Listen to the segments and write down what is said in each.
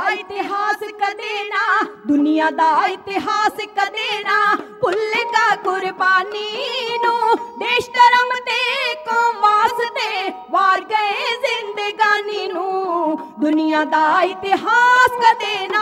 इतिहास कदे ना, दुनिया दा इतिहास कदे ना भुलेगा कुर्बानी नू। देश धर्म ते कौम वास्ते वार गए जिंदगानी नू, दुनिया दा इतिहास कदे ना।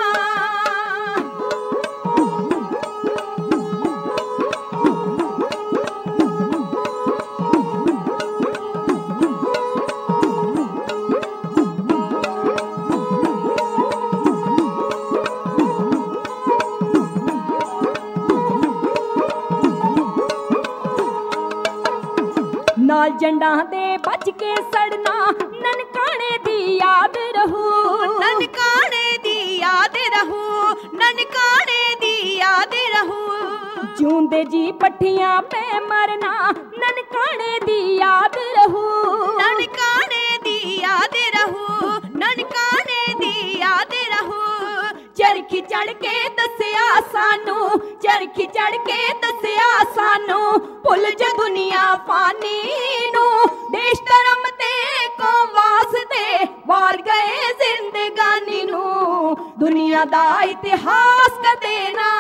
नाल जंडा दे बच के सड़ना ननकाने दी याद रहू, ननकाने दी याद रहू, ननकाने दी याद रहू। जूंदे जी पट्ठियां पे मरना ननकाने दी याद रहू, ननकाने दी याद रहू, ननकाने दी याद रहू। चरखी चढ़ के दसिया सानू, चरखी चढ़ के दसिया सानू भुल जा दुनिया फानी नू। देश धर्म ते कौम वास्ते वार गए जिंदगानी नू, दुनिया दा इतिहास कदे ना।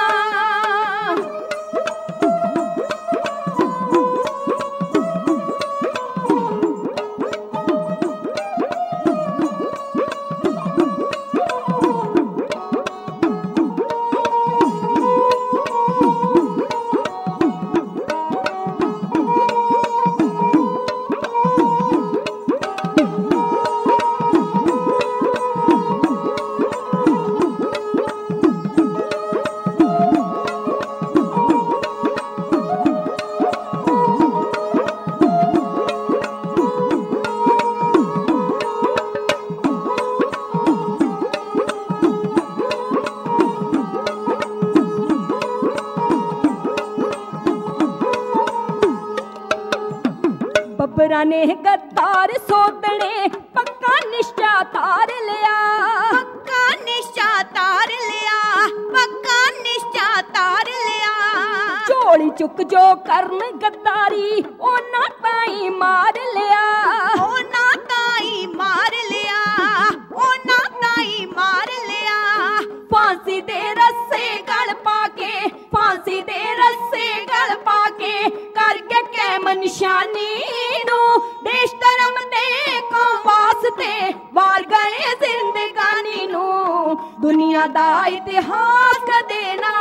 बब्बरा ने गद्दार सोदने पक्का निश्चा तार लिया, पक्का निश्चा तार लिया, पक्का निश्चा तार लिया। झोली चुक जो करन गद्दारी ओ ना ताई मार लिया, ओ ना ताई मार लिया, ओ ना ताई मार लिया। फांसी दे रस्से गल पाके, फांसी दे रस्से गल पाके करके कैम निशानी नू। देश धर्म ते कौम वास्ते वार गए जिंदगानी नू, दुनिया दा इतिहास कदे ना।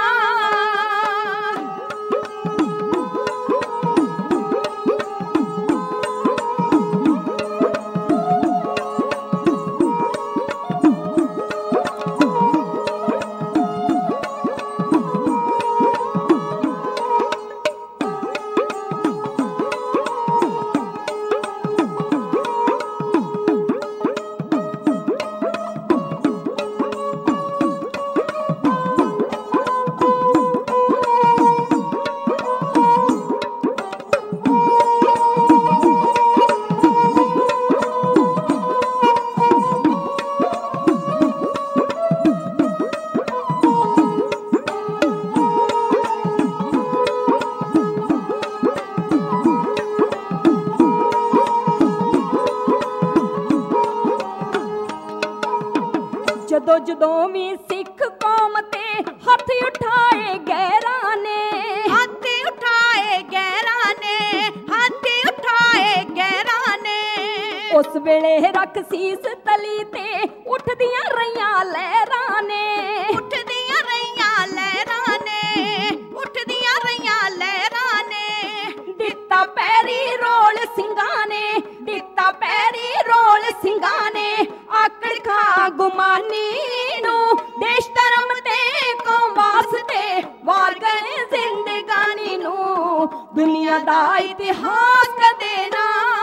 जदों जदों भी सिख कौम ते हथ उठाए गैरां ने, हथ उठाए गैरां ने, हथ उठाए गैरां ने। उस वेले रख सीस तली ते उठदियां रहियां लहरां ने, उठदियां रहियां लहरां ने, उठदियां रहियां लहरां ने। दिता पैरी रोल सिंघां ने, दिता पैरी रोल सिंघां ने आकड़ खा गुमानी नू। देश धर्म ते कौम वास्ते वार गए जिंदगानी नू, दुनिया दा इतिहास कदे ना।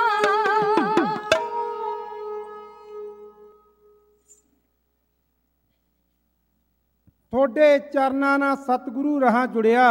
थोड़े चरना ना सतगुरु रहा जुड़िया,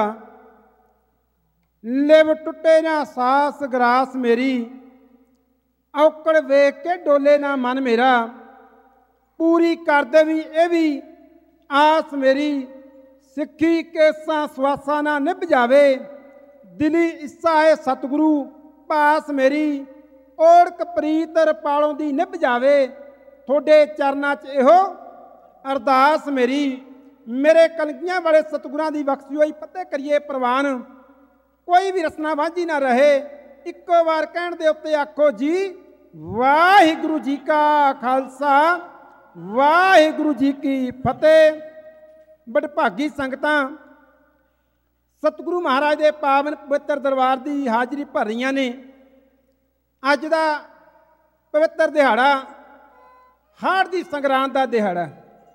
लिव टुटे ना सास ग्रास मेरी। औकड़ वेख के डोले ना मन मेरा, पूरी कर देवी ये भी आस मेरी। सिक्खी केसा सुआसा ना निभ जावे, दिली इस्सा है सतगुरु पास मेरी। ओढ़क प्रीत रपालों दी निभ जावे, थोड़े चरना च इहो ਅਰਦਾਸ ਮੇਰੀ ਮੇਰੇ ਕਲਗੀਆਂ ਵਾਲੇ ਸਤਿਗੁਰਾਂ ਦੀ ਬਖਸ਼ੀ ਹੋਈ ਫਤਿਹ ਕਰੀਏ ਪ੍ਰਵਾਨ। ਕੋਈ ਵੀ ਰਸਨਾ ਵਾਂਝੀ ਨਾ ਰਹੇ। ਇੱਕੋ ਵਾਰ ਕਹਿਣ ਦੇ ਉੱਤੇ ਆਖੋ ਜੀ ਵਾਹਿਗੁਰੂ ਜੀ ਕਾ ਖਾਲਸਾ ਵਾਹਿਗੁਰੂ ਜੀ ਕੀ ਫਤਿਹ। ਵਡਭਾਗੀ ਸੰਗਤਾਂ ਸਤਿਗੁਰੂ ਮਹਾਰਾਜ ਦੇ ਪਾਵਨ ਪਵਿੱਤਰ ਦਰਬਾਰ ਦੀ ਹਾਜ਼ਰੀ ਭਰ ਰਹੀਆਂ ਨੇ। ਅੱਜ ਦਾ ਪਵਿੱਤਰ ਦਿਹਾੜਾ ਹਾੜ ਦੀ ਸੰਗਰਾਂਦ ਦਾ ਦਿਹਾੜਾ।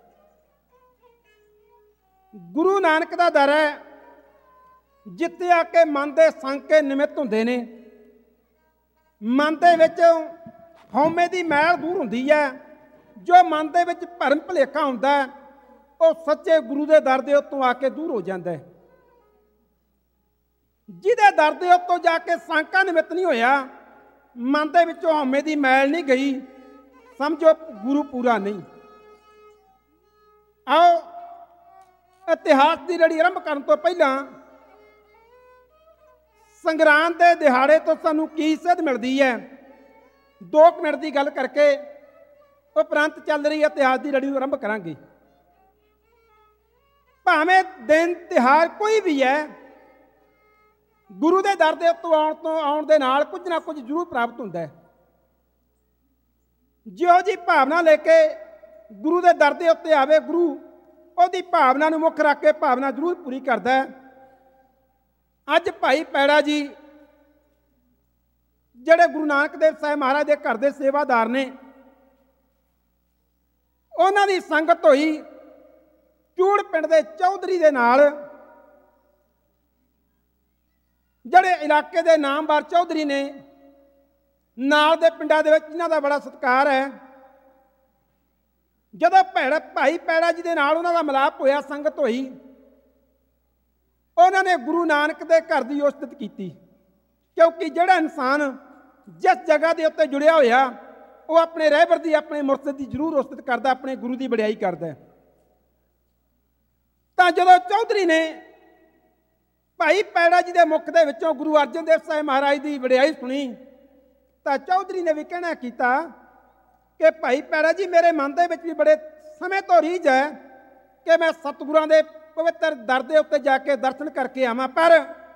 ਗੁਰੂ ਨਾਨਕ ਦਾ ਦਰ ਹੈ ਜਿੱਥੇ ਆ ਕੇ ਮਨ ਦੇ ਸੰਕੇ ਨਿਮਿਤ ਹੁੰਦੇ ਨੇ। ਮਨ ਦੇ ਵਿੱਚ ਹਉਮੈ ਦੀ ਮੈਲ ਦੂਰ ਹੁੰਦੀ ਹੈ। ਜੋ ਮਨ ਦੇ ਵਿੱਚ ਭਰਮ ਭੁਲੇਖਾ ਹੁੰਦਾ ਉਹ ਸੱਚੇ ਗੁਰੂ ਦੇ ਦਰ ਦੇ ਉੱਤੋਂ ਆ ਕੇ ਦੂਰ ਹੋ ਜਾਂਦਾ ਹੈ। ਜਿਹਦੇ ਦਰ ਦੇ ਉੱਤੋਂ ਜਾ ਕੇ ਸੰਕਾ ਨਿਮਿਤ ਨਹੀਂ ਹੋਇਆ, ਮਨ ਦੇ ਵਿੱਚੋਂ ਹਉਮੈ ਦੀ ਮੈਲ ਨਹੀਂ ਗਈ, ਸਮਝੋ ਗੁਰੂ ਪੂਰਾ ਨਹੀਂ। ਆਓ ਇਤਿਹਾਸ ਦੀ ਲੜੀ ਆਰੰਭ ਕਰਨ ਤੋਂ ਪਹਿਲਾਂ ਸੰਗਰਾਂਦ ਦੇ ਦਿਹਾੜੇ ਤੋਂ ਸਾਨੂੰ ਕੀ ਸਿੱਧ ਮਿਲਦੀ ਹੈ 2 ਮਿੰਟ ਦੀ ਗੱਲ ਕਰਕੇ ਉਪਰੰਤ ਚੱਲ ਰਹੀ ਇਤਿਹਾਸ ਦੀ ਲੜੀ ਨੂੰ ਆਰੰਭ ਕਰਾਂਗੇ। ਭਾਵੇਂ ਦਿਨ ਤਿਉਹਾਰ ਕੋਈ ਵੀ ਹੈ, ਗੁਰੂ ਦੇ ਦਰ ਦੇ ਉੱਤੋਂ ਆਉਣ ਦੇ ਨਾਲ ਕੁਝ ਨਾ ਕੁਝ ਜ਼ਰੂਰ ਪ੍ਰਾਪਤ ਹੁੰਦਾ ਹੈ। ਜਿਹੋ ਜੀ ਭਾਵਨਾ ਲੈ ਕੇ ਗੁਰੂ ਦੇ ਦਰ ਦੇ ਉੱਤੇ ਆਵੇ, ਗੁਰੂ ਉਹਦੀ ਭਾਵਨਾ ਨੂੰ ਮੁੱਖ ਰੱਖ ਕੇ ਭਾਵਨਾ ਜ਼ਰੂਰ ਪੂਰੀ ਕਰਦਾ ਹੈ। ਅੱਜ ਭਾਈ ਪੈੜਾ ਜੀ ਜਿਹੜੇ ਗੁਰੂ ਨਾਨਕ ਦੇਵ ਸਾਹਿਬ ਮਹਾਰਾਜ ਦੇ ਘਰ ਦੇ ਸੇਵਾਦਾਰ ਨੇ, ਉਹਨਾਂ ਦੀ ਸੰਗਤ ਹੋਈ ਚੂੜ ਪਿੰਡ ਦੇ ਚੌਧਰੀ ਦੇ ਨਾਲ। ਜਿਹੜੇ ਇਲਾਕੇ ਦੇ ਨਾਮਵਰ ਚੌਧਰੀ ਨੇ, ਨਾਲ ਦੇ ਪਿੰਡਾਂ ਦੇ ਵਿੱਚ ਇਹਨਾਂ ਦਾ ਬੜਾ ਸਤਿਕਾਰ ਹੈ। ਜਦੋਂ ਭਾਈ ਪੈੜਾ ਜੀ ਦੇ ਨਾਲ ਉਹਨਾਂ ਦਾ ਮਿਲਾਪ ਹੋਇਆ, ਸੰਗਤ ਹੋਈ, ਉਹਨਾਂ ਨੇ ਗੁਰੂ ਨਾਨਕ ਦੇ ਘਰ ਦੀ ਉਸਤਤ ਕੀਤੀ। ਕਿਉਂਕਿ ਜਿਹੜਾ ਇਨਸਾਨ ਜਿਸ ਜਗ੍ਹਾ ਦੇ ਉੱਤੇ ਜੁੜਿਆ ਹੋਇਆ ਉਹ ਆਪਣੇ ਰਹਿਬਰ ਦੀ, ਆਪਣੇ ਮੁਰਸ਼ਿਦ ਦੀ ਜ਼ਰੂਰ ਉਸਤਤ ਕਰਦਾ, ਆਪਣੇ ਗੁਰੂ ਦੀ ਵਡਿਆਈ ਕਰਦਾ। ਤਾਂ ਜਦੋਂ ਚੌਧਰੀ ਨੇ ਭਾਈ ਪੈੜਾ ਜੀ ਦੇ ਮੁਖ ਦੇ ਵਿੱਚੋਂ ਗੁਰੂ ਅਰਜਨ ਦੇਵ ਸਾਹਿਬ ਮਹਾਰਾਜ ਦੀ ਵਡਿਆਈ ਸੁਣੀ, ਤਾਂ ਚੌਧਰੀ ਨੇ ਵੀ ਕਹਿਣਾ ਕੀਤਾ ਕਿ ਭਾਈ ਪੈੜਾ ਜੀ, ਮੇਰੇ ਮਨ ਦੇ ਵਿੱਚ ਵੀ ਬੜੇ ਸਮੇਂ ਤੋਂ ਰੀਝ ਹੈ ਕਿ ਮੈਂ ਸਤਿਗੁਰਾਂ ਦੇ ਪਵਿੱਤਰ ਦਰ ਦੇ ਉੱਤੇ ਜਾ ਕੇ ਦਰਸ਼ਨ ਕਰਕੇ ਆਵਾਂ, ਪਰ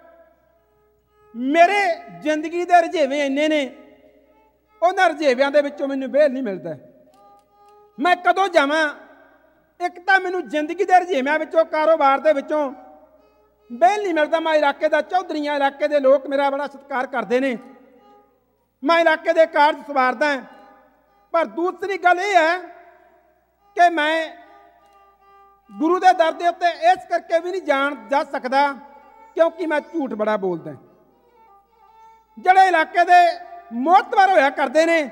ਮੇਰੇ ਜ਼ਿੰਦਗੀ ਦੇ ਰੁਝੇਵੇਂ ਇੰਨੇ ਨੇ, ਉਹਨਾਂ ਰੁਝੇਵਿਆਂ ਦੇ ਵਿੱਚੋਂ ਮੈਨੂੰ ਵਿਹਲ ਨਹੀਂ ਮਿਲਦਾ। ਮੈਂ ਕਦੋਂ ਜਾਵਾਂ? ਇੱਕ ਤਾਂ ਮੈਨੂੰ ਜ਼ਿੰਦਗੀ ਦੇ ਰੁਝੇਵਿਆਂ ਵਿੱਚੋਂ, ਕਾਰੋਬਾਰ ਦੇ ਵਿੱਚੋਂ ਵਿਹਲ ਨਹੀਂ ਮਿਲਦਾ। ਮੈਂ ਇਲਾਕੇ ਦਾ ਚੌਧਰੀ ਹਾਂ, ਇਲਾਕੇ ਦੇ ਲੋਕ ਮੇਰਾ ਬੜਾ ਸਤਿਕਾਰ ਕਰਦੇ ਨੇ, ਮੈਂ ਇਲਾਕੇ ਦੇ ਕਾਰਜ ਸੰਵਾਰਦਾ। ਪਰ ਦੂਸਰੀ ਗੱਲ ਇਹ ਹੈ ਕਿ ਮੈਂ ਗੁਰੂ ਦੇ ਦਰ ਦੇ ਉੱਤੇ ਇਸ ਕਰਕੇ ਵੀ ਨਹੀਂ ਜਾ ਸਕਦਾ ਕਿਉਂਕਿ ਮੈਂ ਝੂਠ ਬੜਾ ਬੋਲਦਾ। ਜਿਹੜੇ ਇਲਾਕੇ ਦੇ ਮੋਹਤਵਰ ਹੋਇਆ ਕਰਦੇ ਨੇ,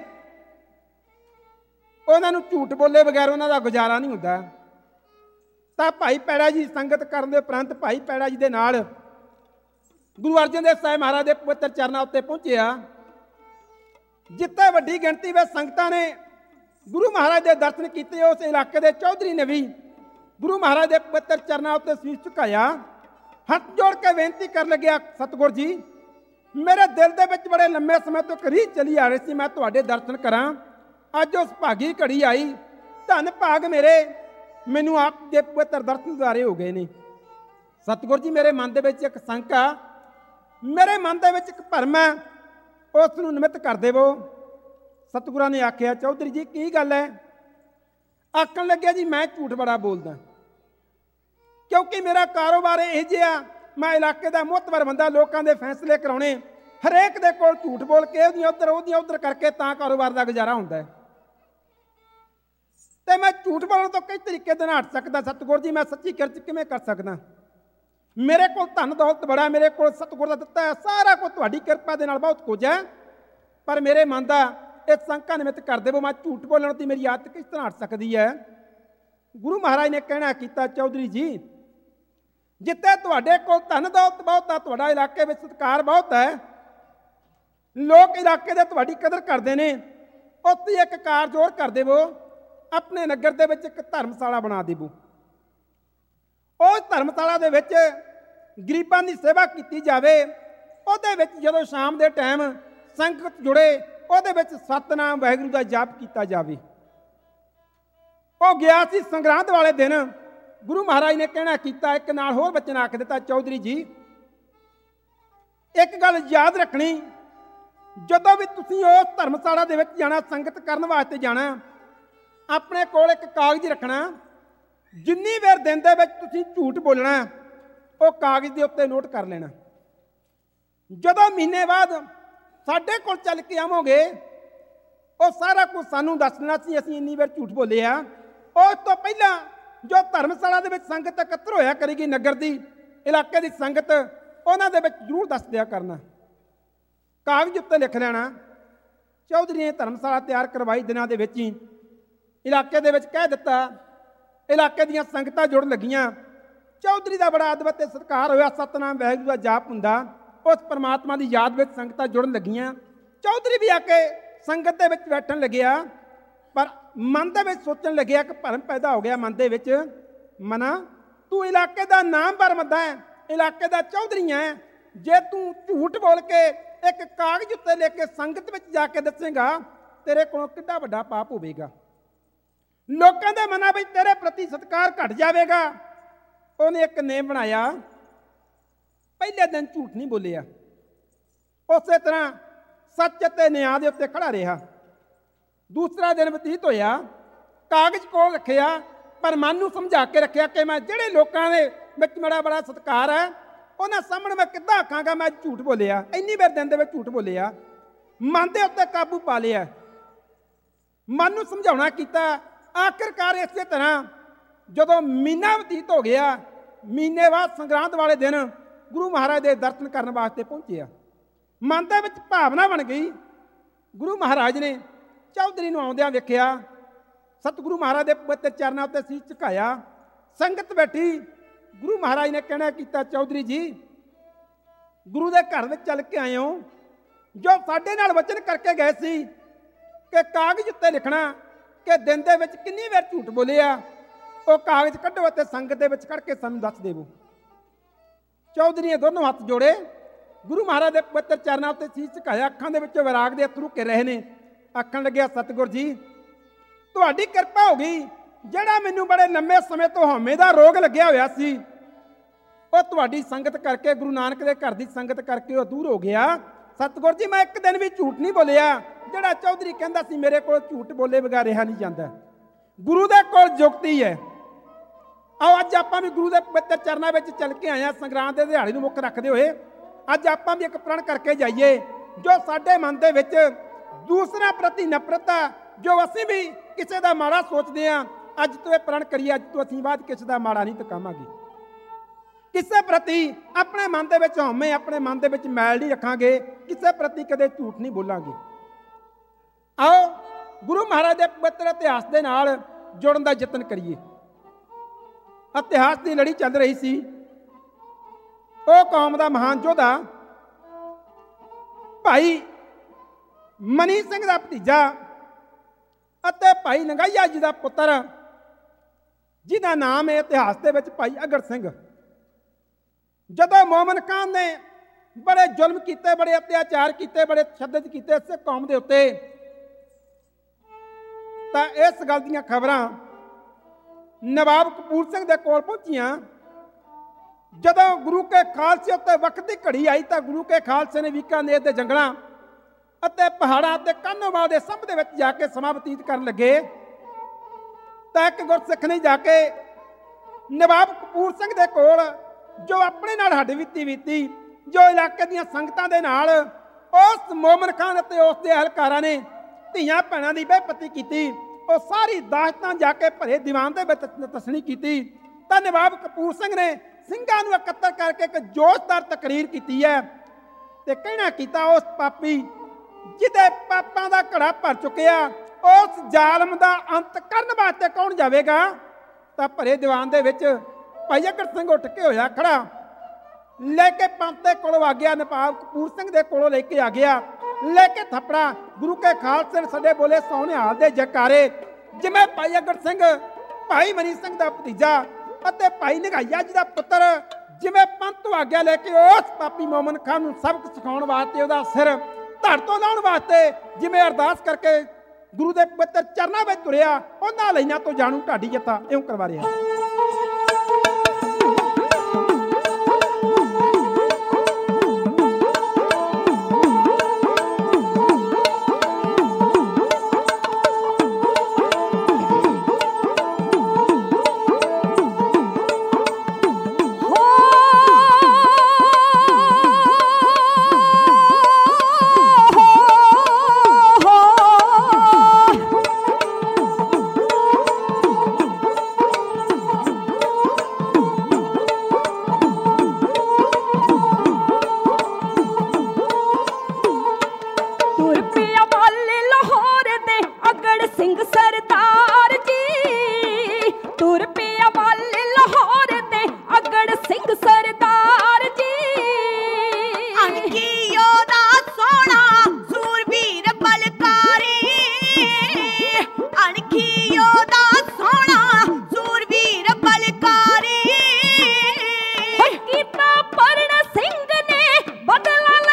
ਉਹਨਾਂ ਨੂੰ ਝੂਠ ਬੋਲੇ ਬਗੈਰ ਉਹਨਾਂ ਦਾ ਗੁਜ਼ਾਰਾ ਨਹੀਂ ਹੁੰਦਾ। ਤਾਂ ਭਾਈ ਪੈੜਾ ਜੀ ਸੰਗਤ ਕਰਨ ਦੇ ਉਪਰੰਤ ਭਾਈ ਪੈੜਾ ਜੀ ਦੇ ਨਾਲ ਗੁਰੂ ਅਰਜਨ ਦੇਵ ਸਾਹਿਬ ਮਹਾਰਾਜ ਦੇ ਪਵਿੱਤਰ ਚਰਨਾਂ ਉੱਤੇ ਪਹੁੰਚਿਆ, ਜਿੱਥੇ ਵੱਡੀ ਗਿਣਤੀ ਵਿੱਚ ਸੰਗਤਾਂ ਨੇ ਗੁਰੂ ਮਹਾਰਾਜ ਦੇ ਦਰਸ਼ਨ ਕੀਤੇ। ਉਸ ਇਲਾਕੇ ਦੇ ਚੌਧਰੀ ਨੇ ਵੀ ਗੁਰੂ ਮਹਾਰਾਜ ਦੇ ਪਵਿੱਤਰ ਚਰਨਾਂ ਉੱਤੇ ਸੀਸ ਝੁਕਾਇਆ, ਹੱਥ ਜੋੜ ਕੇ ਬੇਨਤੀ ਕਰਨ ਲੱਗਿਆ, ਸਤਿਗੁਰ ਜੀ, ਮੇਰੇ ਦਿਲ ਦੇ ਵਿੱਚ ਬੜੇ ਲੰਮੇ ਸਮੇਂ ਤੋਂ ਰੀਝ ਚਲੀ ਆ ਰਹੀ ਸੀ ਮੈਂ ਤੁਹਾਡੇ ਦਰਸ਼ਨ ਕਰਾਂ। ਅੱਜ ਉਸ ਭਾਗੀ ਘੜੀ ਆਈ, ਧੰਨ ਭਾਗ ਮੇਰੇ, ਮੈਨੂੰ ਆਪ ਦੇ ਪਵਿੱਤਰ ਦਰਸ਼ਨ ਦਿਦਾਰੇ ਹੋ ਗਏ ਨੇ। ਸਤਿਗੁਰ ਜੀ, ਮੇਰੇ ਮਨ ਦੇ ਵਿੱਚ ਇੱਕ ਸ਼ੰਕਾ, ਮੇਰੇ ਮਨ ਦੇ ਵਿੱਚ ਇੱਕ ਭਰਮ ਹੈ, ਉਸ ਨੂੰ ਨਿਮਿਤ ਕਰ ਦੇਵੋ। ਸਤਿਗੁਰਾਂ ਨੇ ਆਖਿਆ, ਚੌਧਰੀ ਜੀ ਕੀ ਗੱਲ ਹੈ? ਆਖਣ ਲੱਗਿਆ, ਜੀ ਮੈਂ ਝੂਠ ਬੜਾ ਬੋਲਦਾ ਕਿਉਂਕਿ ਮੇਰਾ ਕਾਰੋਬਾਰ ਇਹ ਜਿਹਾ, ਮੈਂ ਇਲਾਕੇ ਦਾ ਮੁਹਤਬਰ ਬੰਦਾ, ਲੋਕਾਂ ਦੇ ਫੈਸਲੇ ਕਰਾਉਣੇ, ਹਰੇਕ ਦੇ ਕੋਲ ਝੂਠ ਬੋਲ ਕੇ ਉਹਦੀਆਂ ਉੱਧਰ ਕਰਕੇ ਤਾਂ ਕਾਰੋਬਾਰ ਦਾ ਗੁਜ਼ਾਰਾ ਹੁੰਦਾ ਹੈ। ਤੇ ਮੈਂ ਝੂਠ ਬੋਲਣ ਤੋਂ ਕਈ ਤਰੀਕੇ ਦੇ ਨਾਲ ਹਟ ਸਕਦਾ। ਸਤਿਗੁਰ ਜੀ, ਮੈਂ ਸੱਚੀ ਕਿਰਤ ਕਿਵੇਂ ਕਰ ਸਕਦਾ? ਮੇਰੇ ਕੋਲ ਧਨ ਦੌਲਤ ਬੜਾ, ਮੇਰੇ ਕੋਲ ਸਤਿਗੁਰ ਦਾ ਦਿੱਤਾ ਹੈ ਸਾਰਾ ਕੁਝ, ਤੁਹਾਡੀ ਕਿਰਪਾ ਦੇ ਨਾਲ ਬਹੁਤ ਕੁਝ ਹੈ, ਪਰ ਮੇਰੇ ਮਨ ਦਾ ਇਹ ਸ਼ੰਕਾ ਨਿਮਿਤ ਕਰ ਦੇਵੋ, ਮੈਂ ਝੂਠ ਬੋਲਣ ਦੀ ਮੇਰੀ ਆਦਤ ਕਿਸ ਤਰ੍ਹਾਂ ਹਟ ਸਕਦੀ ਹੈ? ਗੁਰੂ ਮਹਾਰਾਜ ਨੇ ਕਹਿਣਾ ਕੀਤਾ, ਚੌਧਰੀ ਜੀ, ਜਿੱਥੇ ਤੁਹਾਡੇ ਕੋਲ ਧਨ ਦੌਲਤ ਬਹੁਤ ਹੈ, ਤੁਹਾਡਾ ਇਲਾਕੇ ਵਿੱਚ ਸਤਿਕਾਰ ਬਹੁਤ ਹੈ, ਲੋਕ ਇਲਾਕੇ ਦੇ ਤੁਹਾਡੀ ਕਦਰ ਕਰਦੇ ਨੇ, ਉੱਥੇ ਇੱਕ ਕਾਰਜ ਹੋਰ ਕਰ ਦੇਵੋ, ਆਪਣੇ ਨਗਰ ਦੇ ਵਿੱਚ ਇੱਕ ਧਰਮਸ਼ਾਲਾ ਬਣਾ ਦੇਵੋ। ਉਸ ਧਰਮਸ਼ਾਲਾ ਦੇ ਵਿੱਚ ਗਰੀਬਾਂ ਦੀ ਸੇਵਾ ਕੀਤੀ ਜਾਵੇ। ਉਹਦੇ ਵਿੱਚ ਜਦੋਂ ਸ਼ਾਮ ਦੇ ਟਾਈਮ ਸੰਗਤ ਜੁੜੇ, ਉਹਦੇ ਵਿੱਚ ਸਤਿਨਾਮ ਵਾਹਿਗੁਰੂ ਦਾ ਜਾਪ ਕੀਤਾ ਜਾਵੇ। ਉਹ ਗਿਆ ਸੀ ਸੰਗਰਾਂਦ ਵਾਲੇ ਦਿਨ। ਗੁਰੂ ਮਹਾਰਾਜ ਨੇ ਕਹਿਣਾ ਕੀਤਾ, ਇੱਕ ਨਾਲ ਹੋਰ ਬਚਨ ਆਖ ਦਿੱਤਾ, ਚੌਧਰੀ ਜੀ ਇੱਕ ਗੱਲ ਯਾਦ ਰੱਖਣੀ, ਜਦੋਂ ਵੀ ਤੁਸੀਂ ਉਸ ਧਰਮਸ਼ਾਲਾ ਦੇ ਵਿੱਚ ਜਾਣਾ, ਸੰਗਤ ਕਰਨ ਵਾਸਤੇ ਜਾਣਾ, ਆਪਣੇ ਕੋਲ ਇੱਕ ਕਾਗਜ਼ ਰੱਖਣਾ। ਜਿੰਨੀ ਵਾਰ ਦਿਨ ਦੇ ਵਿੱਚ ਤੁਸੀਂ ਝੂਠ ਬੋਲਣਾ, ਉਹ ਕਾਗਜ਼ ਦੇ ਉੱਤੇ ਨੋਟ ਕਰ ਲੈਣਾ। ਜਦੋਂ ਮਹੀਨੇ ਬਾਅਦ ਸਾਡੇ ਕੋਲ ਚੱਲ ਕੇ ਆਵੋਗੇ, ਉਹ ਸਾਰਾ ਕੁਝ ਸਾਨੂੰ ਦੱਸਣਾ ਸੀ ਅਸੀਂ ਇੰਨੀ ਵਾਰ ਝੂਠ ਬੋਲੇ ਆ। ਉਸ ਤੋਂ ਪਹਿਲਾਂ ਜੋ ਧਰਮਸ਼ਾਲਾ ਦੇ ਵਿੱਚ ਸੰਗਤ ਇਕੱਤਰ ਹੋਇਆ ਕਰੇਗੀ, ਨਗਰ ਦੀ, ਇਲਾਕੇ ਦੀ ਸੰਗਤ, ਉਹਨਾਂ ਦੇ ਵਿੱਚ ਜ਼ਰੂਰ ਦੱਸ ਦਿਆ ਕਰਨਾ। ਕਾਗਜ਼ ਉੱਤੇ ਲਿਖ ਲੈਣਾ। ਚੌਧਰੀ ਨੇ ਧਰਮਸ਼ਾਲਾ ਤਿਆਰ ਕਰਵਾਈ ਦਿਨਾਂ ਦੇ ਵਿੱਚ ਹੀ। ਇਲਾਕੇ ਦੇ ਵਿੱਚ ਕਹਿ ਦਿੱਤਾ, ਇਲਾਕੇ ਦੀਆਂ ਸੰਗਤਾਂ ਜੁੜਨ ਲੱਗੀਆਂ। ਚੌਧਰੀ ਦਾ ਬੜਾ ਅਦਬ ਤੇ ਸਤਿਕਾਰ ਹੋਇਆ। ਸਤਨਾਮ ਵਾਹਿਗੁਰੂ ਦਾ ਜਾਪ ਹੁੰਦਾ। ਉਸ ਪਰਮਾਤਮਾ ਦੀ ਯਾਦ ਵਿੱਚ ਸੰਗਤਾਂ ਜੁੜਨ ਲੱਗੀਆਂ। ਚੌਧਰੀ ਵੀ ਆ ਕੇ ਸੰਗਤ ਦੇ ਵਿੱਚ ਬੈਠਣ ਲੱਗਿਆ, ਪਰ ਮਨ ਦੇ ਵਿੱਚ ਸੋਚਣ ਲੱਗਿਆ ਕਿ ਭਰਮ ਪੈਦਾ ਹੋ ਗਿਆ ਮਨ ਦੇ ਵਿੱਚ। ਮਨਾ, ਤੂੰ ਇਲਾਕੇ ਦਾ ਨਾਮ ਬਰਮਦਾ ਹੈ, ਇਲਾਕੇ ਦਾ ਚੌਧਰੀ ਹੈ। ਜੇ ਤੂੰ ਝੂਠ ਬੋਲ ਕੇ ਇੱਕ ਕਾਗਜ਼ ਉੱਤੇ ਲੈ ਕੇ ਸੰਗਤ ਵਿੱਚ ਜਾ ਕੇ ਦੱਸੇਗਾ, ਤੇਰੇ ਕੋਲੋਂ ਕਿੰਨਾ ਵੱਡਾ ਪਾਪ ਹੋਵੇਗਾ। ਲੋਕਾਂ ਦੇ ਮਨਾਂ ਵਿੱਚ ਤੇਰੇ ਪ੍ਰਤੀ ਸਤਿਕਾਰ ਘਟ ਜਾਵੇਗਾ। ਉਹਨੇ ਇੱਕ ਨੇਮ ਬਣਾਇਆ, ਪਹਿਲੇ ਦਿਨ ਝੂਠ ਨਹੀਂ ਬੋਲਿਆ। ਉਸੇ ਤਰ੍ਹਾਂ ਸੱਚ ਅਤੇ ਨਿਆਂ ਦੇ ਉੱਤੇ ਖੜਾ ਰਿਹਾ। ਦੂਸਰਾ ਦਿਨ ਬਤੀਤ ਹੋਇਆ, ਕਾਗਜ਼ ਕੋਲ ਰੱਖਿਆ, ਪਰ ਮਨ ਨੂੰ ਸਮਝਾ ਕੇ ਰੱਖਿਆ ਕਿ ਮੈਂ ਜਿਹੜੇ ਲੋਕਾਂ ਦੇ ਵਿੱਚ ਮੇਰਾ ਬੜਾ ਸਤਿਕਾਰ ਹੈ, ਉਹਨਾਂ ਸਾਹਮਣੇ ਮੈਂ ਕਿੱਦਾਂ ਆਖਾਂਗਾ ਮੈਂ ਝੂਠ ਬੋਲਿਆ। ਇੰਨੀ ਵਾਰ ਦਿਨ ਦੇ ਵਿੱਚ ਝੂਠ ਬੋਲਿਆ। ਮਨ ਦੇ ਉੱਤੇ ਕਾਬੂ ਪਾ ਲਿਆ, ਮਨ ਨੂੰ ਸਮਝਾਉਣਾ ਕੀਤਾ। ਆਖਿਰਕਾਰ ਇਸੇ ਤਰ੍ਹਾਂ ਜਦੋਂ ਮਹੀਨਾ ਬਤੀਤ ਹੋ ਗਿਆ, ਮਹੀਨੇ ਬਾਅਦ ਸੰਗਰਾਂਦ ਵਾਲੇ ਦਿਨ ਗੁਰੂ ਮਹਾਰਾਜ ਦੇ ਦਰਸ਼ਨ ਕਰਨ ਵਾਸਤੇ ਪਹੁੰਚਿਆ। ਮਨ ਦੇ ਵਿੱਚ ਭਾਵਨਾ ਬਣ ਗਈ। ਗੁਰੂ ਮਹਾਰਾਜ ਨੇ ਚੌਧਰੀ ਨੂੰ ਆਉਂਦਿਆਂ ਵੇਖਿਆ, ਸਤਿਗੁਰੂ ਮਹਾਰਾਜ ਦੇ ਪਵਿੱਤਰ ਚਰਨਾਂ ਉੱਤੇ ਸੀਸ ਝੁਕਾਇਆ। ਸੰਗਤ ਬੈਠੀ। ਗੁਰੂ ਮਹਾਰਾਜ ਨੇ ਕਹਿਣਾ ਕੀਤਾ, ਚੌਧਰੀ ਜੀ ਗੁਰੂ ਦੇ ਘਰ ਵਿੱਚ ਚੱਲ ਕੇ ਆਏ ਹੋ, ਜੋ ਸਾਡੇ ਨਾਲ ਵਚਨ ਕਰਕੇ ਗਏ ਸੀ ਕਿ ਕਾਗਜ਼ ਉੱਤੇ ਲਿਖਣਾ ਕਿ ਦਿਨ ਦੇ ਵਿੱਚ ਕਿੰਨੀ ਵਾਰ ਝੂਠ ਬੋਲਿਆ, ਉਹ ਕਾਗਜ਼ ਕੱਢੋ ਅਤੇ ਸੰਗਤ ਦੇ ਵਿੱਚ ਕੱਢ ਕੇ ਸਾਨੂੰ ਦੱਸ ਦੇਵੋ। ਚੌਧਰੀ ਨੇ ਦੋਨੋਂ ਹੱਥ ਜੋੜੇ, ਗੁਰੂ ਮਹਾਰਾਜ ਦੇ ਪਵਿੱਤਰ ਚਰਨਾਂ ਉੱਤੇ ਸੀਸ ਝੁਕਾਇਆ। ਅੱਖਾਂ ਦੇ ਵਿੱਚੋਂ ਵਿਰਾਗ ਦੇ ਅਥਰੂ ਘਿਰ ਰਹੇ ਨੇ। ਆਖਣ ਲੱਗਿਆ, ਸਤਿਗੁਰ ਜੀ ਤੁਹਾਡੀ ਕਿਰਪਾ ਹੋ ਗਈ। ਜਿਹੜਾ ਮੈਨੂੰ ਬੜੇ ਲੰਮੇ ਸਮੇਂ ਤੋਂ ਹਉਮੈ ਦਾ ਰੋਗ ਲੱਗਿਆ ਹੋਇਆ ਸੀ, ਉਹ ਤੁਹਾਡੀ ਸੰਗਤ ਕਰਕੇ, ਗੁਰੂ ਨਾਨਕ ਦੇ ਘਰ ਦੀ ਸੰਗਤ ਕਰਕੇ ਉਹ ਦੂਰ ਹੋ ਗਿਆ। ਸਤਿਗੁਰ ਜੀ ਮੈਂ ਇੱਕ ਦਿਨ ਵੀ ਝੂਠ ਨਹੀਂ ਬੋਲਿਆ। ਜਿਹੜਾ ਚੌਧਰੀ ਕਹਿੰਦਾ ਸੀ ਮੇਰੇ ਕੋਲ ਝੂਠ ਬੋਲੇ ਬਗੈਰ ਰਿਹਾ ਨਹੀਂ ਜਾਂਦਾ। ਗੁਰੂ ਦੇ ਕੋਲ ਜੁਗਤੀ ਹੈ। ਆਓ ਅੱਜ ਆਪਾਂ ਵੀ ਗੁਰੂ ਦੇ ਪਵਿੱਤਰ ਚਰਨਾਂ ਵਿੱਚ ਚੱਲ ਕੇ ਆਏ ਹਾਂ। ਸੰਗਰਾਂਦ ਦੇ ਦਿਹਾੜੇ ਨੂੰ ਮੁੱਖ ਰੱਖਦੇ ਹੋਏ ਅੱਜ ਆਪਾਂ ਵੀ ਇੱਕ ਪ੍ਰਣ ਕਰਕੇ ਜਾਈਏ, ਜੋ ਸਾਡੇ ਮਨ ਦੇ ਵਿੱਚ ਦੂਸਰਿਆਂ ਪ੍ਰਤੀ ਨਫ਼ਰਤ ਆ, ਜੋ ਅਸੀਂ ਵੀ ਕਿਸੇ ਦਾ ਮਾੜਾ ਸੋਚਦੇ ਹਾਂ, ਅੱਜ ਤੋਂ ਇਹ ਪ੍ਰਣ ਕਰੀਏ, ਅੱਜ ਤੋਂ ਅਸੀਂ ਬਾਅਦ ਕਿਸੇ ਦਾ ਮਾੜਾ ਨਹੀਂ ਤਕਾਵਾਂਗੇ। ਕਿਸੇ ਪ੍ਰਤੀ ਆਪਣੇ ਮਨ ਦੇ ਵਿੱਚ ਹਉਮੈ, ਆਪਣੇ ਮਨ ਦੇ ਵਿੱਚ ਮੈਲ ਨਹੀਂ ਰੱਖਾਂਗੇ। ਕਿਸੇ ਪ੍ਰਤੀ ਕਦੇ ਝੂਠ ਨਹੀਂ ਬੋਲਾਂਗੇ। ਆਓ ਗੁਰੂ ਮਹਾਰਾਜ ਦੇ ਪਵਿੱਤਰ ਇਤਿਹਾਸ ਦੇ ਨਾਲ ਜੁੜਨ ਦਾ ਯਤਨ ਕਰੀਏ। ਇਤਿਹਾਸ ਦੀ ਲੜੀ ਚੱਲ ਰਹੀ ਸੀ। ਉਹ ਕੌਮ ਦਾ ਮਹਾਨ ਯੋਧਾ ਭਾਈ ਮਨੀ ਸਿੰਘ ਦਾ ਭਤੀਜਾ ਅਤੇ ਭਾਈ ਨੰਗਾਈਆ ਜੀ ਦਾ ਪੁੱਤਰ, ਜਿਹਦਾ ਨਾਮ ਹੈ ਇਤਿਹਾਸ ਦੇ ਵਿੱਚ ਭਾਈ ਅਗੜ ਸਿੰਘ। ਜਦੋਂ ਮੋਮਨ ਖਾਨ ਨੇ ਬੜੇ ਜ਼ੁਲਮ ਕੀਤੇ, ਬੜੇ ਅਤਿਆਚਾਰ ਕੀਤੇ, ਬੜੇ ਤਸ਼ੱਦਦ ਕੀਤੇ ਇਸ ਕੌਮ ਦੇ ਉੱਤੇ, ਤਾਂ ਇਸ ਗੱਲ ਦੀਆਂ ਖਬਰਾਂ ਨਵਾਬ ਕਪੂਰ ਸਿੰਘ ਦੇ ਕੋਲ ਪਹੁੰਚੀਆਂ। ਜਦੋਂ ਗੁਰੂ ਕੇ ਖਾਲਸੇ ਉੱਤੇ ਵਕਤ ਦੀ ਘੜੀ ਆਈ, ਤਾਂ ਗੁਰੂ ਕੇ ਖਾਲਸੇ ਨੇ ਬੀਕਾਨੇਰ ਦੇ ਜੰਗਲਾਂ ਅਤੇ ਪਹਾੜਾਂ ਅਤੇ ਕਾਹਨੋਵਾਲ ਦੇ ਸੰਭ ਦੇ ਵਿੱਚ ਜਾ ਕੇ ਸਮਾਂ ਬਤੀਤ ਕਰਨ ਲੱਗੇ। ਤਾਂ ਇੱਕ ਗੁਰਸਿੱਖ ਨੇ ਜਾ ਕੇ ਨਵਾਬ ਕਪੂਰ ਸਿੰਘ ਦੇ ਕੋਲ, ਜੋ ਆਪਣੇ ਨਾਲ ਹੱਡ ਬੀਤੀ, ਜੋ ਇਲਾਕੇ ਦੀਆਂ ਸੰਗਤਾਂ ਦੇ ਨਾਲ ਉਸ ਮੋਮਨ ਖਾਨ ਅਤੇ ਉਸ ਦੇ ਅਹਿਲਕਾਰਾਂ ਨੇ ਧੀਆਂ ਭੈਣਾਂ ਦੀ ਬੇਪਤੀ ਕੀਤੀ, ਉਹ ਸਾਰੀ ਦਾਸਤਾਨ ਜਾ ਕੇ ਭਰੇ ਦੀਵਾਨ ਦੇ ਵਿੱਚ ਤਸਣੀ ਕੀਤੀ। ਤਾਂ ਨਵਾਬ ਕਪੂਰ ਸਿੰਘ ਨੇ ਸਿੰਘਾਂ ਨੂੰ ਇਕੱਤਰ ਕਰਕੇ ਇੱਕ ਜੋਸ਼ਦਾਰ ਤਕਰੀਰ ਕੀਤੀ ਹੈ ਤੇ ਕਹਿਣਾ ਕੀਤਾ, ਉਸ ਪਾਪੀ ਜਿਹਦੇ ਪਾਪਾਂ ਦਾ ਘੜਾ ਭਰ ਚੁੱਕਿਆ, ਉਸ ਜ਼ਾਲਮ ਦਾ ਅੰਤ ਕਰਨ ਵਾਸਤੇ ਕੌਣ ਜਾਵੇਗਾ। ਤਾਂ ਭਰੇ ਦੀਵਾਨ ਦੇ ਵਿੱਚ ਭਾਈ ਅਗੜ ਸਿੰਘ ਉੱਠ ਕੇ ਹੋਇਆ ਖੜਾ, ਲੈ ਕੇ ਪੰਥ ਦੇ ਕੋਲੋਂ ਆ ਗਿਆ, ਨਵਾਬ ਕਪੂਰ ਸਿੰਘ ਦੇ ਕੋਲੋਂ ਲੈ ਕੇ ਆ ਗਿਆ, ਲੈ ਕੇ ਥੱਪੜਾ। ਗੁਰੂ ਕੇ ਖਾਲਸੇ ਨੇ ਸਦੇ ਬੋਲੇ ਸੋਹਣਿਆਲ ਦੇ ਜਕਾਰੇ। ਜਿਵੇਂ ਭਾਈ ਅਗੜ ਸਿੰਘ ਭਾਈ ਮਨੀ ਸਿੰਘ ਦਾ ਭਤੀਜਾ ਅਤੇ ਭਾਈ ਨੰਗਾਈਆ ਜੀ ਦਾ ਪੁੱਤਰ, ਜਿਵੇਂ ਪੰਥ ਤੋਂ ਆਗਿਆ ਲੈ ਕੇ ਉਸ ਪਾਪੀ ਮੋਮਨ ਖਾਨ ਨੂੰ ਸਬਕ ਸਿਖਾਉਣ ਵਾਸਤੇ, ਉਹਦਾ ਸਿਰ ਧੜ ਤੋਂ ਲਾਉਣ ਵਾਸਤੇ ਜਿਵੇਂ ਅਰਦਾਸ ਕਰਕੇ ਗੁਰੂ ਦੇ ਪਵਿੱਤਰ ਚਰਨਾਂ ਵਿੱਚ ਤੁਰਿਆ, ਉਹਨਾਂ ਲਈਆਂ ਤੋਂ ਜਾਣੂ ਢਾਡੀ ਜੱਥਾ ਇਉਂ ਕਰਵਾ ਰਿਹਾ।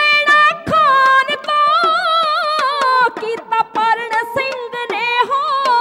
ਪਰਨ ਸਿੰਘ ਨੇ ਹੋ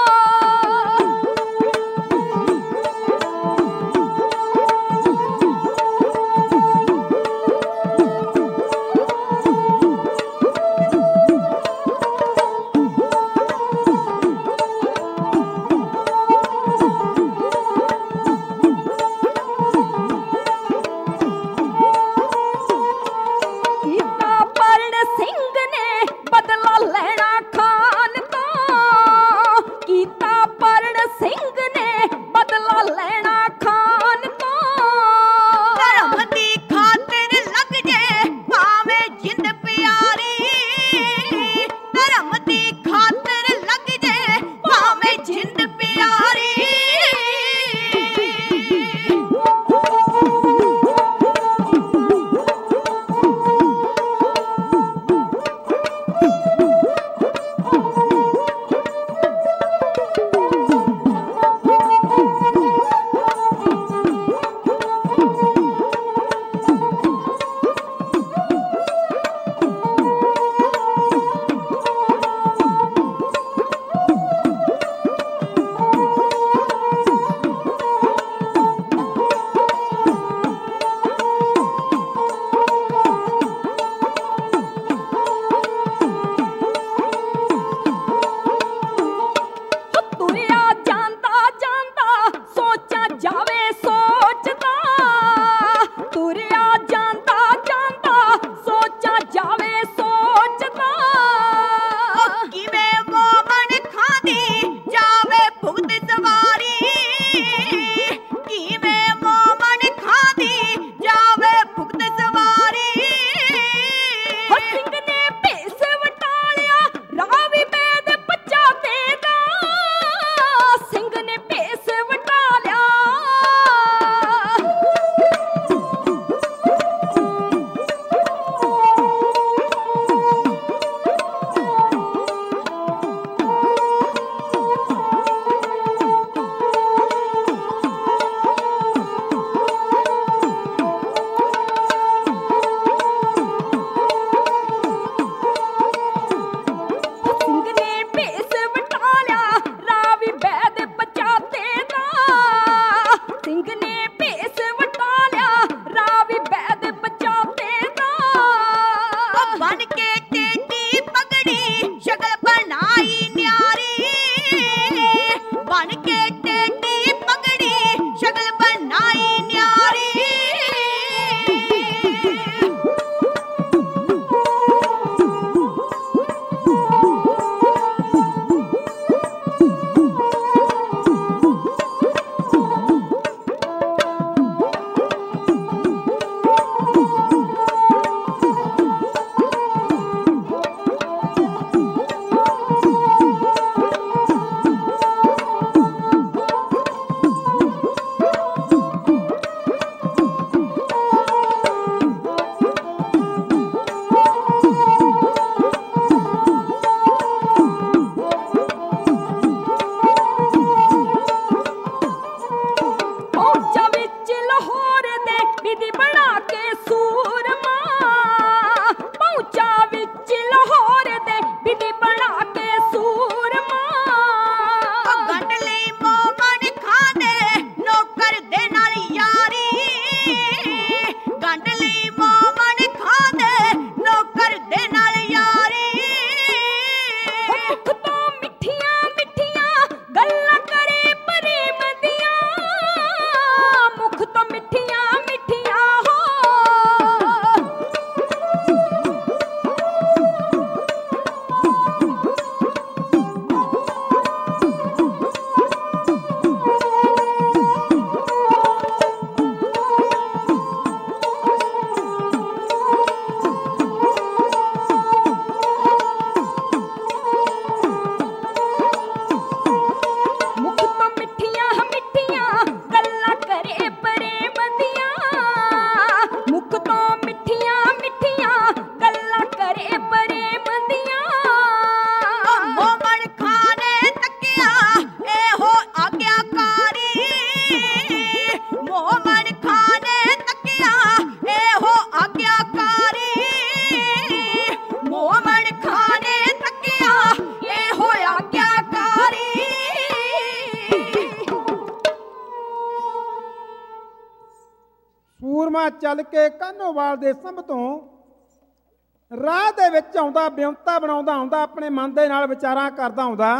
ਮੈਂ ਚੱਲ ਕੇ ਕਾਹਨੋਵਾਲ ਦੇ ਸੰਭ ਤੋਂ ਰਾਹ ਦੇ ਵਿੱਚ ਆਉਂਦਾ, ਬਿਉਂਤਾ ਬਣਾਉਂਦਾ ਆਉਂਦਾ, ਆਪਣੇ ਮਨ ਦੇ ਨਾਲ ਵਿਚਾਰਾਂ ਕਰਦਾ ਆਉਂਦਾ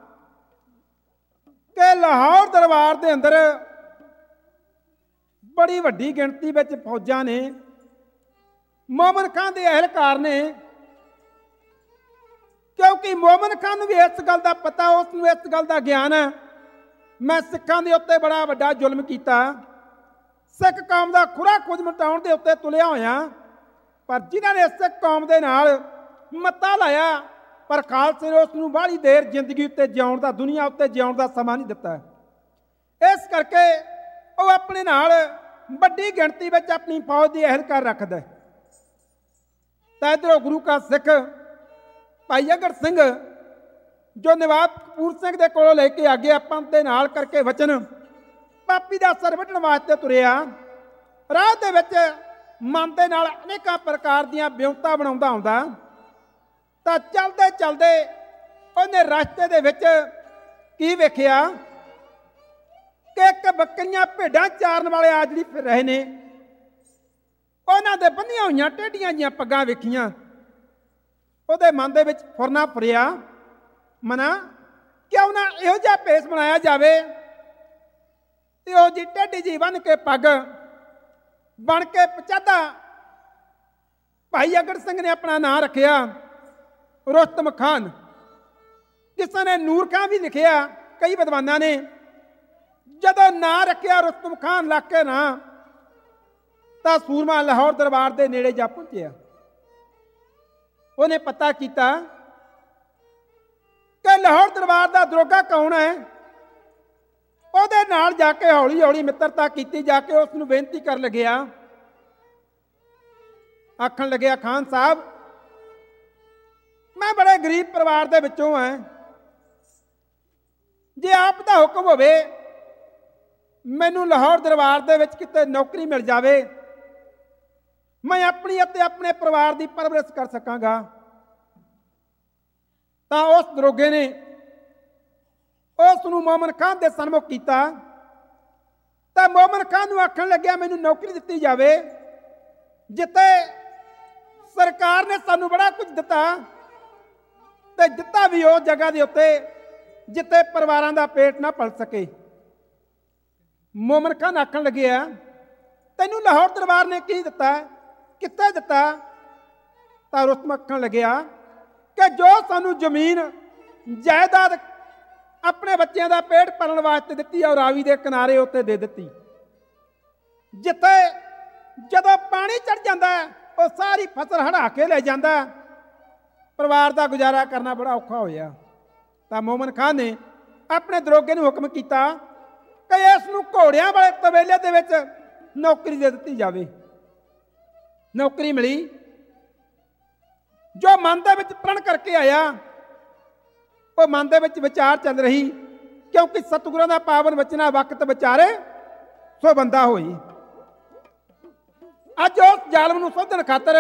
ਕਿ ਲਾਹੌਰ ਦਰਬਾਰ ਦੇ ਅੰਦਰ ਬੜੀ ਵੱਡੀ ਗਿਣਤੀ ਵਿੱਚ ਫੌਜਾਂ ਨੇ, ਮੋਮਨ ਖਾਂ ਦੇ ਅਹਿਲਕਾਰ ਨੇ। ਕਿਉਂਕਿ ਮੋਮਨ ਖਾਂ ਨੂੰ ਵੀ ਇਸ ਗੱਲ ਦਾ ਪਤਾ, ਉਸ ਨੂੰ ਇਸ ਗੱਲ ਦਾ ਗਿਆਨ ਹੈ, ਮੈਂ ਸਿੱਖਾਂ ਦੇ ਉੱਤੇ ਬੜਾ ਵੱਡਾ ਜ਼ੁਲਮ ਕੀਤਾ, ਸਿੱਖ ਕੌਮ ਦਾ ਖੁਰਾ ਖੁਦ ਮਿਟਾਉਣ ਦੇ ਉੱਤੇ ਤੁਲਿਆ ਹੋਇਆ। ਪਰ ਜਿਨ੍ਹਾਂ ਨੇ ਸਿੱਖ ਕੌਮ ਦੇ ਨਾਲ ਮੱਤਾ ਲਾਇਆ, ਪਰ ਖਾਲਸੇ ਨੇ ਉਸ ਨੂੰ ਬਾਹਲੀ ਦੇਰ ਜ਼ਿੰਦਗੀ ਉੱਤੇ ਜਿਉਣ ਦਾ, ਦੁਨੀਆ ਉੱਤੇ ਜਿਉਣ ਦਾ ਸਮਾਂ ਨਹੀਂ ਦਿੱਤਾ। ਇਸ ਕਰਕੇ ਉਹ ਆਪਣੇ ਨਾਲ ਵੱਡੀ ਗਿਣਤੀ ਵਿੱਚ ਆਪਣੀ ਫੌਜ ਦੀ ਅਹਿਲਕਾਰ ਰੱਖਦਾ। ਤਾਂ ਇੱਧਰੋਂ ਗੁਰੂ ਕਾ ਸਿੱਖ ਭਾਈ ਅਗੜ ਸਿੰਘ, ਜੋ ਨਵਾਬ ਕਪੂਰ ਸਿੰਘ ਦੇ ਕੋਲੋਂ ਲੈ ਕੇ ਆਗੇ ਪੰਥ ਦੇ ਨਾਲ ਕਰਕੇ ਵਚਨ, ਪਾਪੀ ਦਾ ਸਰ ਵੱਢਣ ਵਾਸਤੇ ਤੁਰਿਆ। ਰਾਹ ਦੇ ਵਿੱਚ ਮਨ ਦੇ ਨਾਲ ਅਨੇਕਾਂ ਪ੍ਰਕਾਰ ਦੀਆਂ ਬਿਉਂਤਾਂ ਬਣਾਉਂਦਾ ਆਉਂਦਾ। ਤਾਂ ਚਲਦੇ ਚਲਦੇ ਉਹਨੇ ਰਸਤੇ ਦੇ ਵਿੱਚ ਕੀ ਵੇਖਿਆ ਕਿ ਇੱਕ ਬੱਕਰੀਆਂ ਭੇਡਾਂ ਚਾਰਨ ਵਾਲੇ ਆਜੜੀ ਫਿਰ ਰਹੇ ਨੇ। ਉਹਨਾਂ ਦੇ ਬੰਨੀਆਂ ਹੋਈਆਂ ਟੇਢੀਆਂ ਜੀਆਂ ਪੱਗਾਂ ਵੇਖੀਆਂ। ਉਹਦੇ ਮਨ ਦੇ ਵਿੱਚ ਫੁਰਨਾ ਫੁਰਿਆ, ਮਨਾ ਕਿਉਂ ਨਾ ਇਹੋ ਜਿਹਾ ਭੇਸ ਬਣਾਇਆ ਜਾਵੇ, ਤੇ ਉਹ ਜੀ ਟੇਢੀ ਜੀ ਬੰਨ ਕੇ ਪੱਗ ਬਣ ਕੇ ਪਚਾਦਾ। ਭਾਈ ਅਗੜ ਸਿੰਘ ਨੇ ਆਪਣਾ ਨਾਂ ਰੱਖਿਆ ਰੁਸਤਮ ਖਾਨ। ਕਿਸੇ ਨੇ ਨੂਰ ਖਾਨ ਵੀ ਲਿਖਿਆ, ਕਈ ਵਿਦਵਾਨਾਂ ਨੇ। ਜਦੋਂ ਨਾਂ ਰੱਖਿਆ ਰੁਸਤਮ ਖਾਨ ਲੱਗ ਕੇ ਨਾਂ, ਤਾਂ ਸੂਰਮਾ ਲਾਹੌਰ ਦਰਬਾਰ ਦੇ ਨੇੜੇ ਜਾ ਪਹੁੰਚਿਆ। ਉਹਨੇ ਪਤਾ ਕੀਤਾ ਕਿ ਲਾਹੌਰ ਦਰਬਾਰ ਦਾ ਦਰੋਗਾ ਕੌਣ ਹੈ। ਉਹਦੇ ਨਾਲ ਜਾ ਕੇ ਹੌਲੀ ਹੌਲੀ ਮਿੱਤਰਤਾ ਕੀਤੀ, ਜਾ ਕੇ ਉਸ ਨੂੰ ਬੇਨਤੀ ਕਰਨ ਲੱਗਿਆ। ਆਖਣ ਲੱਗਿਆ, ਖਾਨ ਸਾਹਿਬ, ਮੈਂ ਬੜੇ ਗਰੀਬ ਪਰਿਵਾਰ ਦੇ ਵਿੱਚੋਂ ਹਾਂ। ਜੇ ਆਪ ਦਾ ਹੁਕਮ ਹੋਵੇ, ਮੈਨੂੰ ਲਾਹੌਰ ਦਰਬਾਰ ਦੇ ਵਿੱਚ ਕਿਤੇ ਨੌਕਰੀ ਮਿਲ ਜਾਵੇ, ਮੈਂ ਆਪਣੀ ਅਤੇ ਆਪਣੇ ਪਰਿਵਾਰ ਦੀ ਪਰਵਰਿਸ਼ ਕਰ ਸਕਾਂਗਾ। ਤਾਂ ਉਸ ਦਰੋਗੇ ਨੇ ਉਸ ਨੂੰ ਮੋਮਨ ਖਾਨ ਦੇ ਸਨਮੁਖ ਕੀਤਾ। ਤਾਂ ਮੋਮਨ ਖਾਨ ਨੂੰ ਆਖਣ ਲੱਗਿਆ, ਮੈਨੂੰ ਨੌਕਰੀ ਦਿੱਤੀ ਜਾਵੇ ਜਿੱਥੇ ਸਰਕਾਰ ਨੇ ਸਾਨੂੰ ਬੜਾ ਕੁਝ ਦਿੱਤਾ, ਤੇ ਦਿੱਤਾ ਵੀ ਉਹ ਜਗ੍ਹਾ ਦੇ ਉੱਤੇ ਜਿੱਥੇ ਪਰਿਵਾਰਾਂ ਦਾ ਪੇਟ ਨਾ ਪਲ ਸਕੇ। ਮੋਮਨ ਖਾਨ ਆਖਣ ਲੱਗਿਆ, ਤੈਨੂੰ ਲਾਹੌਰ ਦਰਬਾਰ ਨੇ ਕੀ ਦਿੱਤਾ, ਕਿੱਥੇ ਦਿੱਤਾ। ਤਾਂ ਰੁਸਤਮ ਆਖਣ ਲੱਗਿਆ ਕਿ ਜੋ ਸਾਨੂੰ ਜ਼ਮੀਨ ਜਾਇਦਾਦ ਆਪਣੇ ਬੱਚਿਆਂ ਦਾ ਪੇਟ ਪਾਲਣ ਵਾਸਤੇ ਦਿੱਤੀ ਆ, ਉਹ ਰਾਵੀ ਦੇ ਕਿਨਾਰੇ ਉੱਤੇ ਦੇ ਦਿੱਤੀ, ਜਿੱਥੇ ਜਦੋਂ ਪਾਣੀ ਚੜ ਜਾਂਦਾ ਉਹ ਸਾਰੀ ਫਸਲ ਹੜਾ ਕੇ ਲੈ ਜਾਂਦਾ, ਪਰਿਵਾਰ ਦਾ ਗੁਜ਼ਾਰਾ ਕਰਨਾ ਬੜਾ ਔਖਾ ਹੋਇਆ। ਤਾਂ ਮੋਮਨ ਖਾਨ ਨੇ ਆਪਣੇ ਦਰੋਗੇ ਨੂੰ ਹੁਕਮ ਕੀਤਾ ਕਿ ਇਸ ਨੂੰ ਘੋੜਿਆਂ ਵਾਲੇ ਤਬੇਲੇ ਦੇ ਵਿੱਚ ਨੌਕਰੀ ਦੇ ਦਿੱਤੀ ਜਾਵੇ। ਨੌਕਰੀ ਮਿਲੀ। ਜੋ ਮਨ ਦੇ ਵਿੱਚ ਪ੍ਰਣ ਕਰਕੇ ਆਇਆ, ਉਹ ਮਨ ਦੇ ਵਿੱਚ ਵਿਚਾਰ ਚੱਲ ਰਹੀ, ਕਿਉਂਕਿ ਸਤਿਗੁਰਾਂ ਦਾ ਪਾਵਨ ਵਚਨਾ ਵਕਤ ਵਿਚਾਰੇ ਸੋ ਬੰਦਾ ਹੋਈ। ਅੱਜ ਉਸ ਜ਼ਾਲਮ ਨੂੰ ਸੋਧਣ ਖਾਤਰ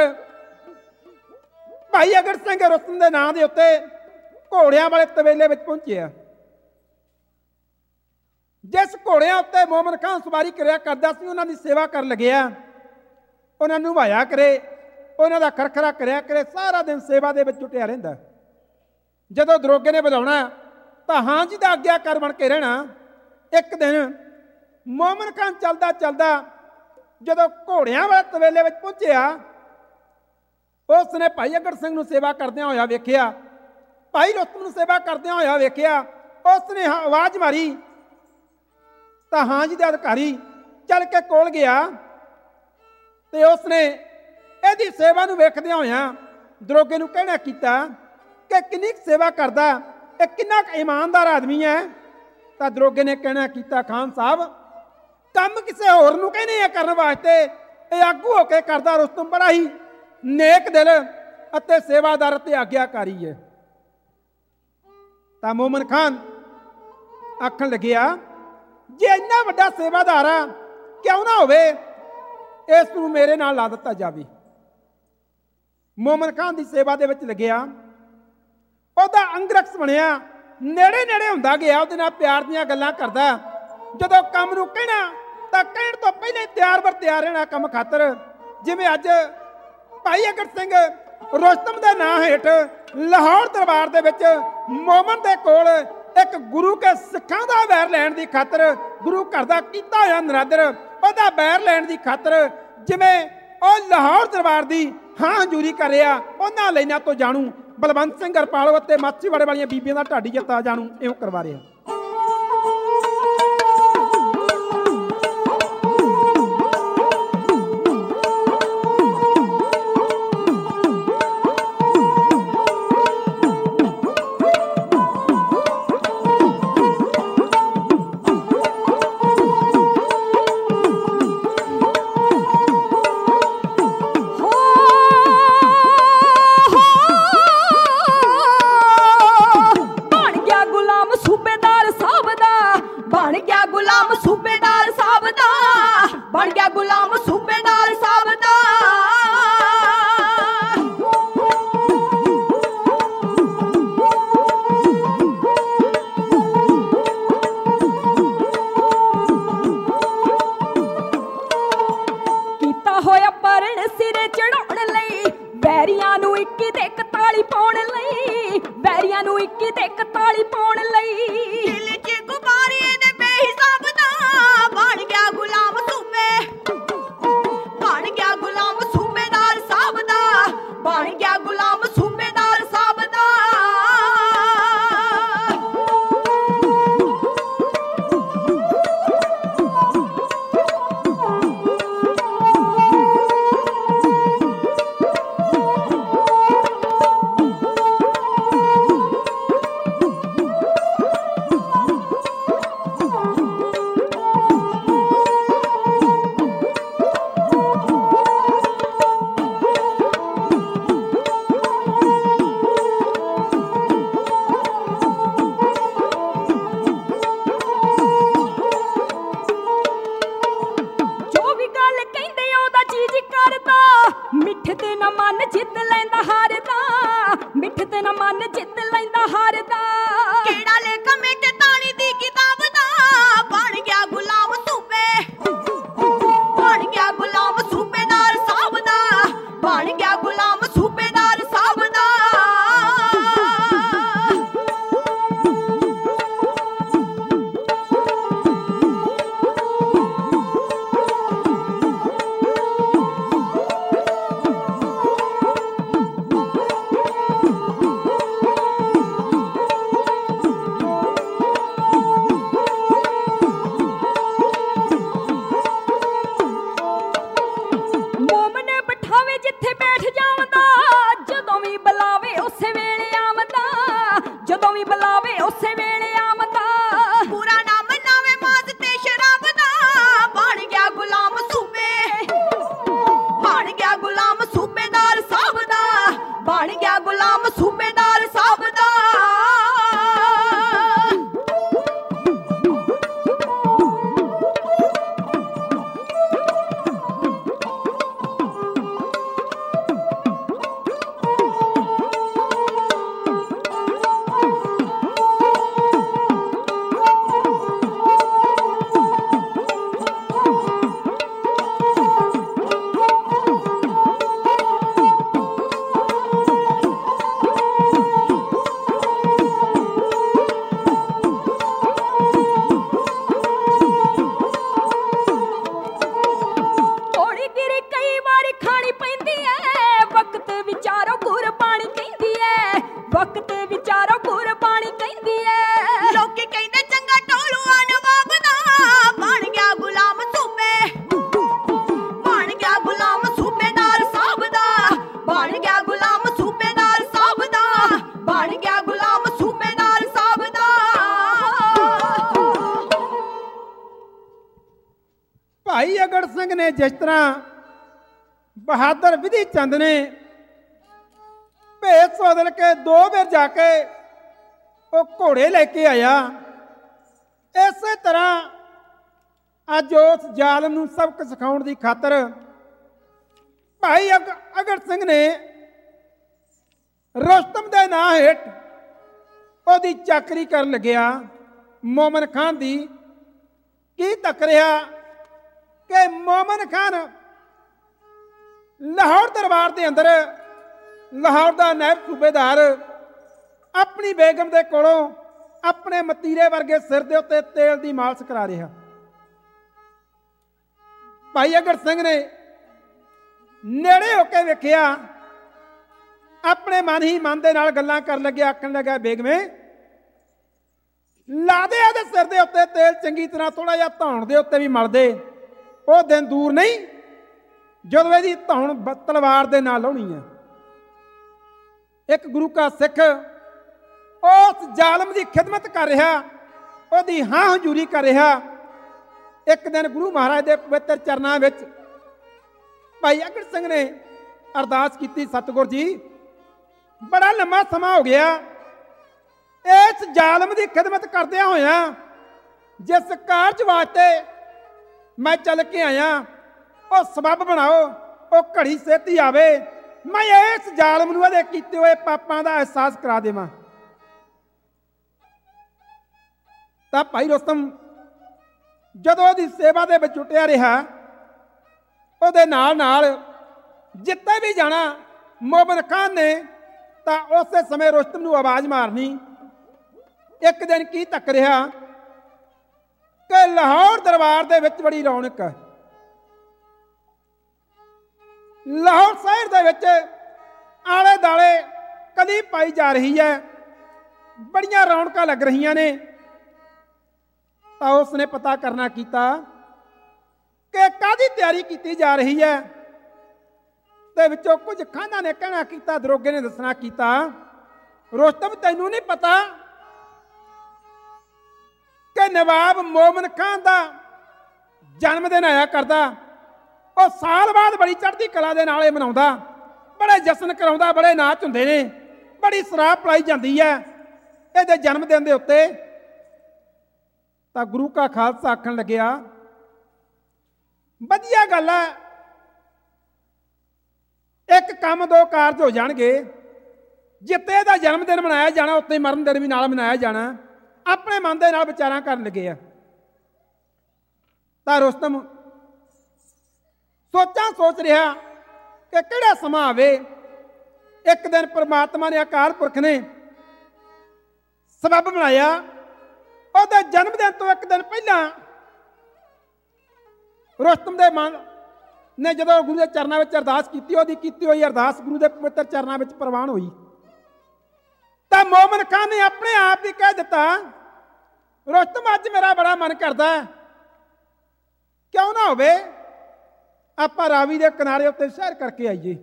ਭਾਈ ਅਗੜ ਸਿੰਘ ਰੁਸਤਮ ਦੇ ਨਾਂ ਦੇ ਉੱਤੇ ਘੋੜਿਆਂ ਵਾਲੇ ਤਬੇਲੇ ਵਿੱਚ ਪਹੁੰਚਿਆ। ਜਿਸ ਘੋੜਿਆਂ ਉੱਤੇ ਮੋਮਨ ਖਾਨ ਸਵਾਰੀ ਕਰਿਆ ਕਰਦਾ ਸੀ, ਉਹਨਾਂ ਦੀ ਸੇਵਾ ਕਰਨ ਲੱਗਿਆ। ਉਹਨਾਂ ਨੂੰ ਨਵਾਇਆ ਕਰੇ, ਉਹਨਾਂ ਦਾ ਖਰਖਰਾ ਕਰਿਆ ਕਰੇ, ਸਾਰਾ ਦਿਨ ਸੇਵਾ ਦੇ ਵਿੱਚ ਜੁਟਿਆ ਰਹਿੰਦਾ। ਜਦੋਂ ਦਰੋਗੇ ਨੇ ਬੁਲਾਉਣਾ ਤਾਂ ਹਾਂ ਜੀ ਦਾ ਆਗਿਆਕਾਰ ਬਣ ਕੇ ਰਹਿਣਾ। ਇੱਕ ਦਿਨ ਮੋਮਨ ਖਾਨ ਚੱਲਦਾ ਚੱਲਦਾ ਜਦੋਂ ਘੋੜਿਆਂ ਵਾਲੇ ਤਬੇਲੇ ਵਿੱਚ ਪਹੁੰਚਿਆ, ਉਸ ਨੇ ਭਾਈ ਅਗੜ ਸਿੰਘ ਨੂੰ ਸੇਵਾ ਕਰਦਿਆਂ ਹੋਇਆ ਵੇਖਿਆ, ਭਾਈ ਰੁਸਤਮ ਨੂੰ ਸੇਵਾ ਕਰਦਿਆਂ ਹੋਇਆ ਵੇਖਿਆ। ਉਸ ਨੇ ਆਵਾਜ਼ ਮਾਰੀ ਤਾਂ ਹਾਂ ਜੀ ਦਾ ਅਧਿਕਾਰੀ ਚੱਲ ਕੇ ਕੋਲ ਗਿਆ, ਤੇ ਉਸ ਨੇ ਇਹਦੀ ਸੇਵਾ ਨੂੰ ਵੇਖਦਿਆਂ ਹੋਇਆਂ ਦਰੋਗੇ ਨੂੰ ਕਹਿਣਾ ਕੀਤਾ ਕਿ ਕਿੰਨੀ ਸੇਵਾ ਕਰਦਾ, ਇਹ ਕਿੰਨਾ ਇਮਾਨਦਾਰ ਆਦਮੀ ਹੈ। ਤਾਂ ਦਰੋਗੇ ਨੇ ਕਹਿਣਾ ਕੀਤਾ, ਖਾਨ ਸਾਹਿਬ, ਕੰਮ ਕਿਸੇ ਹੋਰ ਨੂੰ ਕਹਿੰਦੇ ਆ ਕਰਨ ਵਾਸਤੇ, ਇਹ ਆਗੂ ਹੋ ਕੇ ਕਰਦਾ। ਰੁਸਤਮ ਬੜਾ ਹੀ ਨੇਕ ਦਿਲ ਅਤੇ ਸੇਵਾਦਾਰ ਅਤੇ ਆਗਿਆਕਾਰੀ ਹੈ। ਤਾਂ ਮੋਮਨ ਖਾਨ ਆਖਣ ਲੱਗਿਆ, ਜੇ ਇੰਨਾ ਵੱਡਾ ਸੇਵਾਦਾਰ ਆ, ਕਿਉਂ ਨਾ ਹੋਵੇ ਇਸ ਨੂੰ ਮੇਰੇ ਨਾਲ ਲਾ ਦਿੱਤਾ ਜਾਵੇ। ਮੋਮਨ ਖਾਨ ਦੀ ਸੇਵਾ ਦੇ ਵਿੱਚ ਲੱਗਿਆ। ਉਹਦਾ ਅੰਗਰਕਸ਼ ਬਣਿਆ, ਨੇੜੇ ਨੇੜੇ ਹੁੰਦਾ ਗਿਆ, ਉਹਦੇ ਨਾਲ ਪਿਆਰ ਦੀਆਂ ਗੱਲਾਂ ਕਰਦਾ। ਜਦੋਂ ਕੰਮ ਨੂੰ ਕਹਿਣਾ ਤਾਂ ਕਹਿਣ ਤੋਂ ਪਹਿਲੇ ਤਿਆਰ ਬਰ ਤਿਆਰ ਰਹਿਣਾ ਕੰਮ ਖਾਤਰ। ਜਿਵੇਂ ਅੱਜ ਭਾਈ ਅਗੜ ਸਿੰਘ ਰੁਸਤਮ ਦੇ ਨਾਂ ਹੇਠ ਲਾਹੌਰ ਦਰਬਾਰ ਦੇ ਵਿੱਚ ਮੋਮਨ ਦੇ ਕੋਲ ਇੱਕ ਗੁਰੂ ਕੇ ਸਿੱਖਾਂ ਦਾ ਵੈਰ ਲੈਣ ਦੀ ਖਾਤਰ, ਗੁਰੂ ਘਰ ਦਾ ਕੀਤਾ ਹੋਇਆ ਨਰਾਦਰ ਉਹਦਾ ਵੈਰ ਲੈਣ ਦੀ ਖਾਤਰ ਜਿਵੇਂ ਉਹ ਲਾਹੌਰ ਦਰਬਾਰ ਦੀ ਹਾਂ ਹਜ਼ੂਰੀ ਕਰ ਰਿਹਾ, ਉਹਨਾਂ ਲਾਈਨਾਂ ਤੋਂ ਜਾਣੂ ਬਲਵੰਤ ਸਿੰਘ ਹਰਪਾਲ ਅਤੇ ਮਾਛੀਵਾੜੇ ਵਾਲੀਆਂ ਬੀਬੀਆਂ ਦਾ ਢਾਡੀ ਜੱਤਾ ਜਾਣੂ ਇਉਂ ਕਰਵਾ ਰਿਹਾ। ਭਾਈ ਅਗੜ ਸਿੰਘ ਨੇ ਜਿਸ ਤਰ੍ਹਾਂ ਬਹਾਦਰ ਵਿਧੀ ਚੰਦ ਨੇ ਭੇਸ ਬਦਲ ਕੇ 2 ਵਾਰ ਜਾ ਕੇ ਉਹ ਘੋੜੇ ਲੈ ਕੇ ਆਇਆ, ਇਸੇ ਤਰ੍ਹਾਂ ਅੱਜ ਉਸ ਜ਼ਾਲਮ ਨੂੰ ਸਬਕ ਸਿਖਾਉਣ ਦੀ ਖਾਤਰ ਭਾਈ ਅਗੜ ਸਿੰਘ ਨੇ ਰੁਸਤਮ ਦੇ ਨਾਂ ਹੇਠ ਉਹਦੀ ਚਾਕਰੀ ਕਰਨ ਲੱਗਿਆ। ਮੋਮਨ ਖਾਨ ਦੀ ਕੀ ਤੱਕ ਰਿਹਾ ਕਿ ਮੋਮਨ ਖਾਨ ਲਾਹੌਰ ਦਰਬਾਰ ਦੇ ਅੰਦਰ ਲਾਹੌਰ ਦਾ ਨਾਇਬ ਸੂਬੇਦਾਰ ਆਪਣੀ ਬੇਗਮ ਦੇ ਕੋਲੋਂ ਆਪਣੇ ਮਤੀਰੇ ਵਰਗੇ ਸਿਰ ਦੇ ਉੱਤੇ ਤੇਲ ਦੀ ਮਾਲਸ਼ ਕਰਾ ਰਿਹਾ। ਭਾਈ ਅਗੜ ਸਿੰਘ ਨੇ ਨੇੜੇ ਹੋ ਕੇ ਵੇਖਿਆ, ਆਪਣੇ ਮਨ ਹੀ ਮਨ ਦੇ ਨਾਲ ਗੱਲਾਂ ਕਰਨ ਲੱਗਿਆ, ਆਖਣ ਲੱਗਾ, ਬੇਗਮੇ ਲਾ ਦੇ ਇਹਦੇ ਸਿਰ ਦੇ ਉੱਤੇ ਤੇਲ, ਚੰਗੀ ਤਰ੍ਹਾਂ ਥੋੜਾ ਜਿਹਾ ਧੌਣ ਦੇ ਉੱਤੇ ਵੀ ਮਲ ਦੇ। ਉਹ ਦਿਨ ਦੂਰ ਨਹੀਂ ਜਦੋਂ ਇਹਦੀ ਧੌਣ ਤਲਵਾਰ ਦੇ ਨਾਲ ਲਾਉਣੀ ਹੈ। ਇੱਕ ਗੁਰੂ ਕਾ ਸਿੱਖ ਉਸ ਜ਼ਾਲਮ ਦੀ ਖਿਦਮਤ ਕਰ ਰਿਹਾ, ਉਹਦੀ ਹਾਂ ਹਜ਼ੂਰੀ ਕਰ ਰਿਹਾ। ਇੱਕ ਦਿਨ ਗੁਰੂ ਮਹਾਰਾਜ ਦੇ ਪਵਿੱਤਰ ਚਰਨਾਂ ਵਿੱਚ ਭਾਈ ਅਗੜ ਸਿੰਘ ਨੇ ਅਰਦਾਸ ਕੀਤੀ, ਸਤਿਗੁਰ ਜੀ ਬੜਾ ਲੰਮਾ ਸਮਾਂ ਹੋ ਗਿਆ ਇਸ ਜ਼ਾਲਮ ਦੀ ਖਿਦਮਤ ਕਰਦਿਆਂ ਹੋਇਆਂ, ਜਿਸ ਕਾਰਜ ਵਾਸਤੇ ਮੈਂ ਚੱਲ ਕੇ ਆਇਆ ਉਹ ਸਬੱਬ ਬਣਾਓ, ਉਹ ਘੜੀ ਛੇਤੀ ਆਵੇ, ਮੈਂ ਇਸ ਜ਼ਾਲਮ ਨੂੰ ਇਹਦੇ ਕੀਤੇ ਹੋਏ ਪਾਪਾਂ ਦਾ ਅਹਿਸਾਸ ਕਰਾ ਦੇਵਾਂ। ਤਾਂ ਭਾਈ ਰੁਸਤਮ ਜਦੋਂ ਉਹਦੀ ਸੇਵਾ ਦੇ ਵਿੱਚ ਜੁਟਿਆ ਰਿਹਾ, ਉਹਦੇ ਨਾਲ ਨਾਲ ਜਿੱਥੇ ਵੀ ਜਾਣਾ ਮੋਮਨ ਖਾਨ ਨੇ ਤਾਂ ਉਸੇ ਸਮੇਂ ਰੁਸਤਮ ਨੂੰ ਆਵਾਜ਼ ਮਾਰਨੀ। ਇੱਕ ਦਿਨ ਕੀ ਤੱਕ ਰਿਹਾ ਕਿ ਲਾਹੌਰ ਦਰਬਾਰ ਦੇ ਵਿੱਚ ਬੜੀ ਰੌਣਕ ਹੈ। ਲਾਹੌਰ ਸ਼ਹਿਰ ਦੇ ਵਿੱਚ ਆਲੇ ਦਾਲੇ ਕਲੀ ਪਾਈ ਜਾ ਰਹੀ ਹੈ, ਬੜੀਆਂ ਰੌਣਕਾਂ ਲੱਗ ਰਹੀਆਂ ਨੇ। ਤਾਂ ਉਸਨੇ ਪਤਾ ਕਰਨਾ ਕੀਤਾ ਕਿ ਕਾਹਦੀ ਤਿਆਰੀ ਕੀਤੀ ਜਾ ਰਹੀ ਹੈ। ਤੇ ਵਿੱਚੋਂ ਕੁਝ ਖਾਨਾਂ ਨੇ ਕਹਿਣਾ ਕੀਤਾ, ਦਰੋਗੇ ਨੇ ਦੱਸਣਾ ਕੀਤਾ, ਰੁਸਤਮ ਤੈਨੂੰ ਨਹੀਂ ਪਤਾ ਕਿ ਨਵਾਬ ਮੋਮਨ ਖਾਨ ਦਾ ਜਨਮ ਦਿਨ ਆਇਆ ਕਰਦਾ, ਉਹ ਸਾਲ ਬਾਅਦ ਬੜੀ ਚੜ੍ਹਦੀ ਕਲਾ ਦੇ ਨਾਲ ਇਹ ਮਨਾਉਂਦਾ, ਬੜੇ ਜਸ਼ਨ ਕਰਾਉਂਦਾ, ਬੜੇ ਨਾਚ ਹੁੰਦੇ ਨੇ, ਬੜੀ ਸ਼ਰਾਬ ਪਿਲਾਈ ਜਾਂਦੀ ਹੈ ਇਹਦੇ ਜਨਮ ਦਿਨ ਦੇ ਉੱਤੇ। ਤਾਂ ਗੁਰੂ ਕਾ ਖਾਲਸਾ ਆਖਣ ਲੱਗਿਆ, ਵਧੀਆ ਗੱਲ ਹੈ, ਇੱਕ ਕੰਮ ਦੋ ਕਾਰਜ ਹੋ ਜਾਣਗੇ, ਜਿੱਥੇ ਇਹਦਾ ਜਨਮ ਦਿਨ ਮਨਾਇਆ ਜਾਣਾ ਉੱਥੇ ਮਰਨ ਦਿਨ ਵੀ ਨਾਲ ਮਨਾਇਆ ਜਾਣਾ। ਆਪਣੇ ਮਨ ਦੇ ਨਾਲ ਵਿਚਾਰਾਂ ਕਰਨ ਲੱਗੇ ਆ। ਤਾਂ ਰੁਸਤਮ ਸੋਚ ਰਿਹਾ ਕਿ ਕਿਹੜਾ ਸਮਾਂ ਆਵੇ। ਇੱਕ ਦਿਨ ਪ੍ਰਮਾਤਮਾ ਨੇ, ਅਕਾਲ ਪੁਰਖ ਨੇ ਸਬੱਬ ਬਣਾਇਆ। ਉਹਦੇ ਜਨਮ ਦਿਨ ਤੋਂ ਇੱਕ ਦਿਨ ਪਹਿਲਾਂ ਰੁਸਤਮ ਦੇ ਮਨ ਨੇ ਜਦੋਂ ਗੁਰੂ ਦੇ ਚਰਨਾਂ ਵਿੱਚ ਅਰਦਾਸ ਕੀਤੀ, ਉਹਦੀ ਕੀਤੀ ਹੋਈ ਅਰਦਾਸ ਗੁਰੂ ਦੇ ਪਵਿੱਤਰ ਚਰਨਾਂ ਵਿੱਚ ਪ੍ਰਵਾਨ ਹੋਈ। ਤਾਂ ਮੋਮਨ ਖਾਨ ਨੇ ਆਪਣੇ ਆਪ ਹੀ ਕਹਿ ਦਿੱਤਾ, ਰੁਸਤਮ ਅੱਜ ਮੇਰਾ ਬੜਾ ਮਨ ਕਰਦਾ, ਕਿਉਂ ਨਾ ਹੋਵੇ ਆਪਾਂ ਰਾਵੀ ਦੇ ਕਿਨਾਰੇ ਉੱਤੇ ਸੈਰ ਕਰਕੇ ਆਈਏ।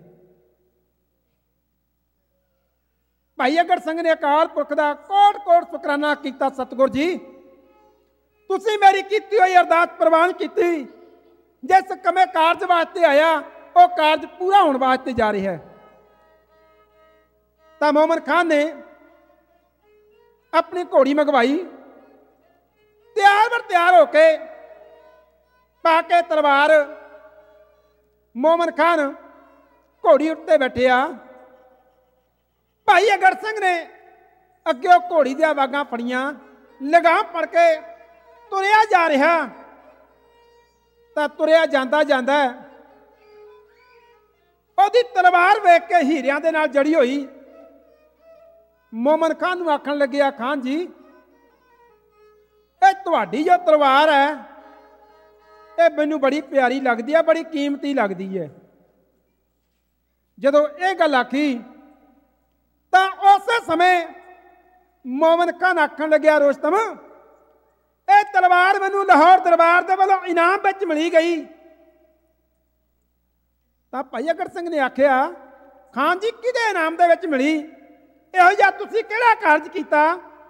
ਭਾਈ ਅਗੜ ਸਿੰਘ ਨੇ ਅਕਾਲ ਪੁਰਖ ਦਾ ਕੋਟ ਕੋਟ ਸ਼ੁਕਰਾਨਾ ਕੀਤਾ, ਸਤਿਗੁਰ ਜੀ ਤੁਸੀਂ ਮੇਰੀ ਕੀਤੀ ਹੋਈ ਅਰਦਾਸ ਪ੍ਰਵਾਨ ਕੀਤੀ। ਜਿਸ ਕਮੇ ਕਾਰਜ ਵਾਸਤੇ ਆਇਆ ਉਹ ਕਾਰਜ ਪੂਰਾ ਹੋਣ ਵਾਸਤੇ ਜਾ ਰਿਹਾ ਹੈ। ਤਾਂ ਮੋਮਨ ਖਾਨ ਨੇ ਆਪਣੀ ਘੋੜੀ ਮੰਗਵਾਈ, ਤਿਆਰ ਬਰ ਤਿਆਰ ਹੋ ਕੇ ਪਾ ਕੇ ਤਲਵਾਰ ਮੋਮਨ ਖਾਨ ਘੋੜੀ ਉੱਤੇ ਬੈਠਿਆ। ਭਾਈ ਅਗੜ ਸਿੰਘ ਨੇ ਅੱਗੇ ਘੋੜੀ ਦੀਆਂ ਵਾਗਾਂ ਫੜੀਆਂ, ਲਗਾਮ ਫੜ ਕੇ ਤੁਰਿਆ ਜਾ ਰਿਹਾ। ਤਾਂ ਤੁਰਿਆ ਜਾਂਦਾ ਜਾਂਦਾ ਉਹਦੀ ਤਲਵਾਰ ਵੇਖ ਕੇ ਹੀਰਿਆਂ ਦੇ ਨਾਲ ਜੜੀ ਹੋਈ ਮੋਮਨ ਖਾਨ ਨੂੰ ਆਖਣ ਲੱਗਿਆ, ਖਾਨ ਜੀ ਇਹ ਤੁਹਾਡੀ ਜੋ ਤਲਵਾਰ ਹੈ ਇਹ ਮੈਨੂੰ ਬੜੀ ਪਿਆਰੀ ਲੱਗਦੀ ਹੈ, ਬੜੀ ਕੀਮਤੀ ਲੱਗਦੀ ਹੈ। ਜਦੋਂ ਇਹ ਗੱਲ ਆਖੀ ਤਾਂ ਉਸੇ ਸਮੇਂ ਮੋਮਨ ਖਾਨ ਆਖਣ ਲੱਗਿਆ, ਰੁਸਤਮ ਇਹ ਤਲਵਾਰ ਮੈਨੂੰ ਲਾਹੌਰ ਦਰਬਾਰ ਦੇ ਵੱਲੋਂ ਇਨਾਮ ਵਿੱਚ ਮਿਲੀ ਗਈ। ਤਾਂ ਭਾਈ ਅਗੜ ਸਿੰਘ ਨੇ ਆਖਿਆ, ਖਾਨ ਜੀ ਕਿਹਦੇ ਇਨਾਮ ਦੇ ਵਿੱਚ ਮਿਲੀ? ਇਹੋ ਜਿਹਾ ਤੁਸੀਂ ਕਿਹੜਾ ਕਾਰਜ ਕੀਤਾ?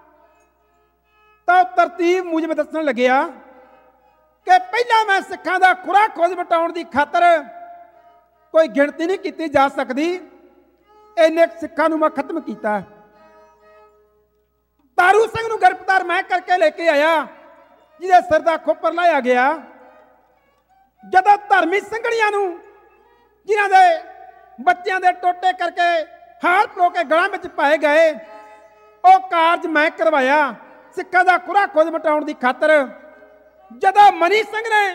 ਤਾਂ ਤਰਤੀਬ ਮੁਜਬ ਦੱਸਣ ਲੱਗਿਆ ਕਿ ਪਹਿਲਾਂ ਮੈਂ ਸਿੱਖਾਂ ਦਾ ਖੁਰਾ ਖੋਜ ਮਿਟਾਉਣ ਦੀ ਖਾਤਰ ਕੋਈ ਗਿਣਤੀ ਨਹੀਂ ਕੀਤੀ ਜਾ ਸਕਦੀ, ਇੰਨੇ ਸਿੱਖਾਂ ਨੂੰ ਮੈਂ ਖਤਮ ਕੀਤਾ। ਤਾਰੂ ਸਿੰਘ ਨੂੰ ਗ੍ਰਿਫਤਾਰ ਮੈਂ ਕਰਕੇ ਲੈ ਕੇ ਆਇਆ, ਜਿਹਦੇ ਸਿਰ ਦਾ ਖੋਪਰ ਲਾਇਆ ਗਿਆ। ਜਦੋਂ ਧਰਮੀ ਸਿੰਘਣੀਆਂ ਨੂੰ ਜਿਨ੍ਹਾਂ ਦੇ ਬੱਚਿਆਂ ਦੇ ਟੋਟੇ ਕਰਕੇ ਹਾਰ ਪਰੋ ਕੇ ਗਲਾਂ ਵਿੱਚ ਪਾਏ ਗਏ, ਉਹ ਕਾਰਜ ਮੈਂ ਕਰਵਾਇਆ ਸਿੱਖਾਂ ਦਾ ਖੁਰਾ ਖੋਜ ਮਿਟਾਉਣ ਦੀ ਖਾਤਰ। ਜਦੋਂ ਮਨੀ ਸਿੰਘ ਨੇ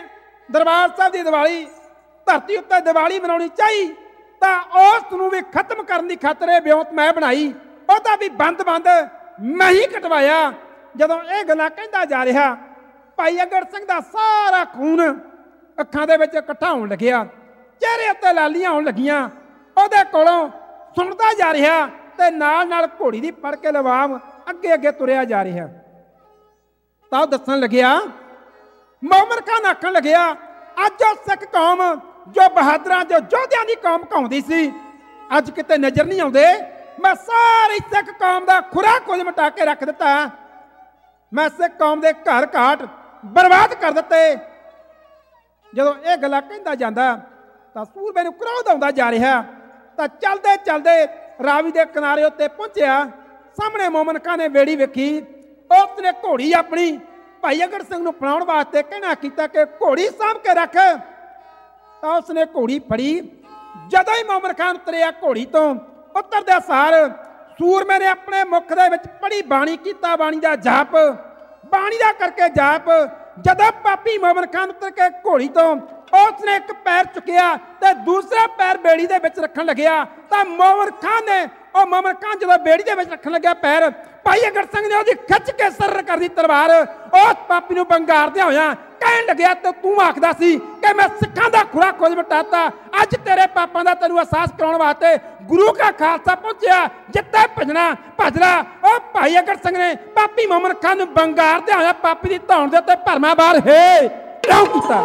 ਦਰਬਾਰ ਸਾਹਿਬ ਦੀ ਦੀਵਾਲੀ ਧਰਤੀ ਉੱਤੇ ਦੀਵਾਲੀ ਮਨਾਉਣੀ ਚਾਹੀ ਤਾਂ ਉਸ ਨੂੰ ਵੀ ਖਤਮ ਕਰਨ ਦੀ ਖਾਤਰ ਇਹ ਵਿਉਂਤ ਮੈਂ ਬਣਾਈ। ਉਹਦਾ ਵੀ ਬੰਦ ਮੈਂ ਹੀ ਕਟਵਾਇਆ। ਜਦੋਂ ਇਹ ਗੱਲਾਂ ਕਹਿੰਦਾ ਜਾ ਰਿਹਾ, ਭਾਈ ਅਗੜ ਸਿੰਘ ਦਾ ਸਾਰਾ ਖੂਨ ਅੱਖਾਂ ਦੇ ਵਿੱਚ ਇਕੱਠਾ ਹੋਣ ਲੱਗਿਆ, ਚਿਹਰੇ ਉੱਤੇ ਲਾਲੀਆਂ ਆਉਣ ਲੱਗੀਆਂ। ਉਹਦੇ ਕੋਲੋਂ ਸੁਣਦਾ ਜਾ ਰਿਹਾ ਤੇ ਨਾਲ ਨਾਲ ਘੋੜੀ ਦੀ ਫੜ ਕੇ ਲਵਾਮ ਅੱਗੇ ਅੱਗੇ ਤੁਰਿਆ ਜਾ ਰਿਹਾ। ਤਾਂ ਉਹ ਦੱਸਣ ਲੱਗਿਆ, ਮੋਮਨ ਖਾਨ ਆਖਣ ਲੱਗਿਆ, ਅੱਜ ਉਹ ਸਿੱਖ ਕੌਮ ਜੋ ਬਹਾਦਰਾਂ ਜੋ ਯੋਧਿਆਂ ਦੀ ਕੌਮ ਕਹਾਉਂਦੀ ਸੀ, ਅੱਜ ਕਿਤੇ ਨਜ਼ਰ ਨਹੀਂ ਆਉਂਦੇ। ਮੈਂ ਸਾਰੀ ਸਿੱਖ ਕੌਮ ਦਾ ਖੁਰਾ ਕੁਝ ਮਿਟਾ ਕੇ ਰੱਖ ਦਿੱਤਾ। ਮੈਂ ਸਿੱਖ ਕੌਮ ਦੇ ਘਰ ਘਾਟ ਬਰਬਾਦ ਕਰ ਦਿੱਤੇ। ਜਦੋਂ ਇਹ ਗੱਲਾਂ ਕਹਿੰਦਾ ਜਾਂਦਾ ਤਾਂ ਸੂਰਬੇ ਨੂੰ ਕ੍ਰੋਧ ਆਉਂਦਾ ਜਾ ਰਿਹਾ। ਤਾਂ ਚਲਦੇ ਚਲਦੇ ਰਾਵੀ ਦੇ ਕਿਨਾਰੇ ਉੱਤੇ ਪਹੁੰਚਿਆ। ਸਾਹਮਣੇ ਮੋਮਨ ਖਾਨ ਨੇ ਵੇੜੀ ਵੇਖੀ। ਉਸਨੇ ਘੋੜੀ ਆਪਣੀ ਭਾਈ ਅਗੜ ਸਿੰਘ ਨੂੰ ਫੜਾਉਣ ਵਾਸਤੇ ਕਹਿਣਾ ਕੀਤਾ ਕਿ ਘੋੜੀ ਸਾਂਭ ਕੇ ਰੱਖ। ਤਾਂ ਉਸਨੇ ਘੋੜੀ ਫੜੀ। ਜਦੋਂ ਹੀ ਮੋਮਨ ਖਾਨ ਉਤਰਿਆ ਘੋੜੀ ਤੋਂ, ਉਤਰਦੇ ਸਾਰ ਸੂਰਮੇ ਨੇ ਆਪਣੇ ਮੁਖ ਦੇ ਵਿੱਚ ਪੜੀ ਬਾਣੀ ਕੀਤਾ, ਬਾਣੀ ਦਾ ਜਾਪ, ਬਾਣੀ ਦਾ ਕਰਕੇ ਜਾਪ। ਜਦੋਂ ਪਾਪੀ ਮੋਮਨ ਖਾਨ ਉਤਰ ਕੇ ਘੋੜੀ ਤੋਂ ਉਸਨੇ ਇੱਕ ਪੈਰ ਚੁੱਕਿਆ ਤੇ ਦੂਸਰਾ ਪੈਰ ਬੇੜੀ ਦੇ ਵਿੱਚ ਰੱਖਣ ਲੱਗਿਆ ਤਾਂ ਮੋਮਨ ਖਾਨ ਜਦੋਂ ਬੇੜੀ ਦੇ ਵਿੱਚ ਰੱਖਣ ਲੱਗਿਆ ਪੈਰ, ਭਾਈ ਅਗੜ ਸਿੰਘ ਨੇ ਉਹਦੀ ਖਿੱਚ ਕੇ ਸਰ ਕਰ ਦੀ ਤਲਵਾਰ ਉਸ ਪਾਪੀ ਨੂੰ ਬੰਗਾਰਦਿਆਂ ਹੋਇਆ ਕਹਿਣ ਲੱਗਿਆ, ਤੇ ਤੂੰ ਆਖਦਾ ਸੀ ਕਿ ਮੈਂ ਸਿੱਖਾਂ ਦਾ ਖੁਰਾ ਖੋਜ ਮਿਟਾਤਾ। ਅੱਜ ਤੇਰੇ ਪਾਪਾਂ ਦਾ ਤੈਨੂੰ ਅਹਿਸਾਸ ਕਰਾਉਣ ਵਾਸਤੇ ਗੁਰੂ ਕਾ ਖਾਲਸਾ ਪਹੁੰਚਿਆ। ਜਿੱਥੇ ਭਜਣਾ ਭਜਣਾ। ਉਹ ਭਾਈ ਅਗੜ ਸਿੰਘ ਨੇ ਪਾਪੀ ਮੋਮਨ ਖਾਨ ਨੂੰ ਬੰਗਾਰਦਿਆਂ ਹੋਇਆ ਪਾਪੀ ਦੀ ਧੌਣ ਦੇ ਉੱਤੇ ਭਰਮਾ ਬਾਹਰ ਕਿਉਂ ਕੀਤਾ।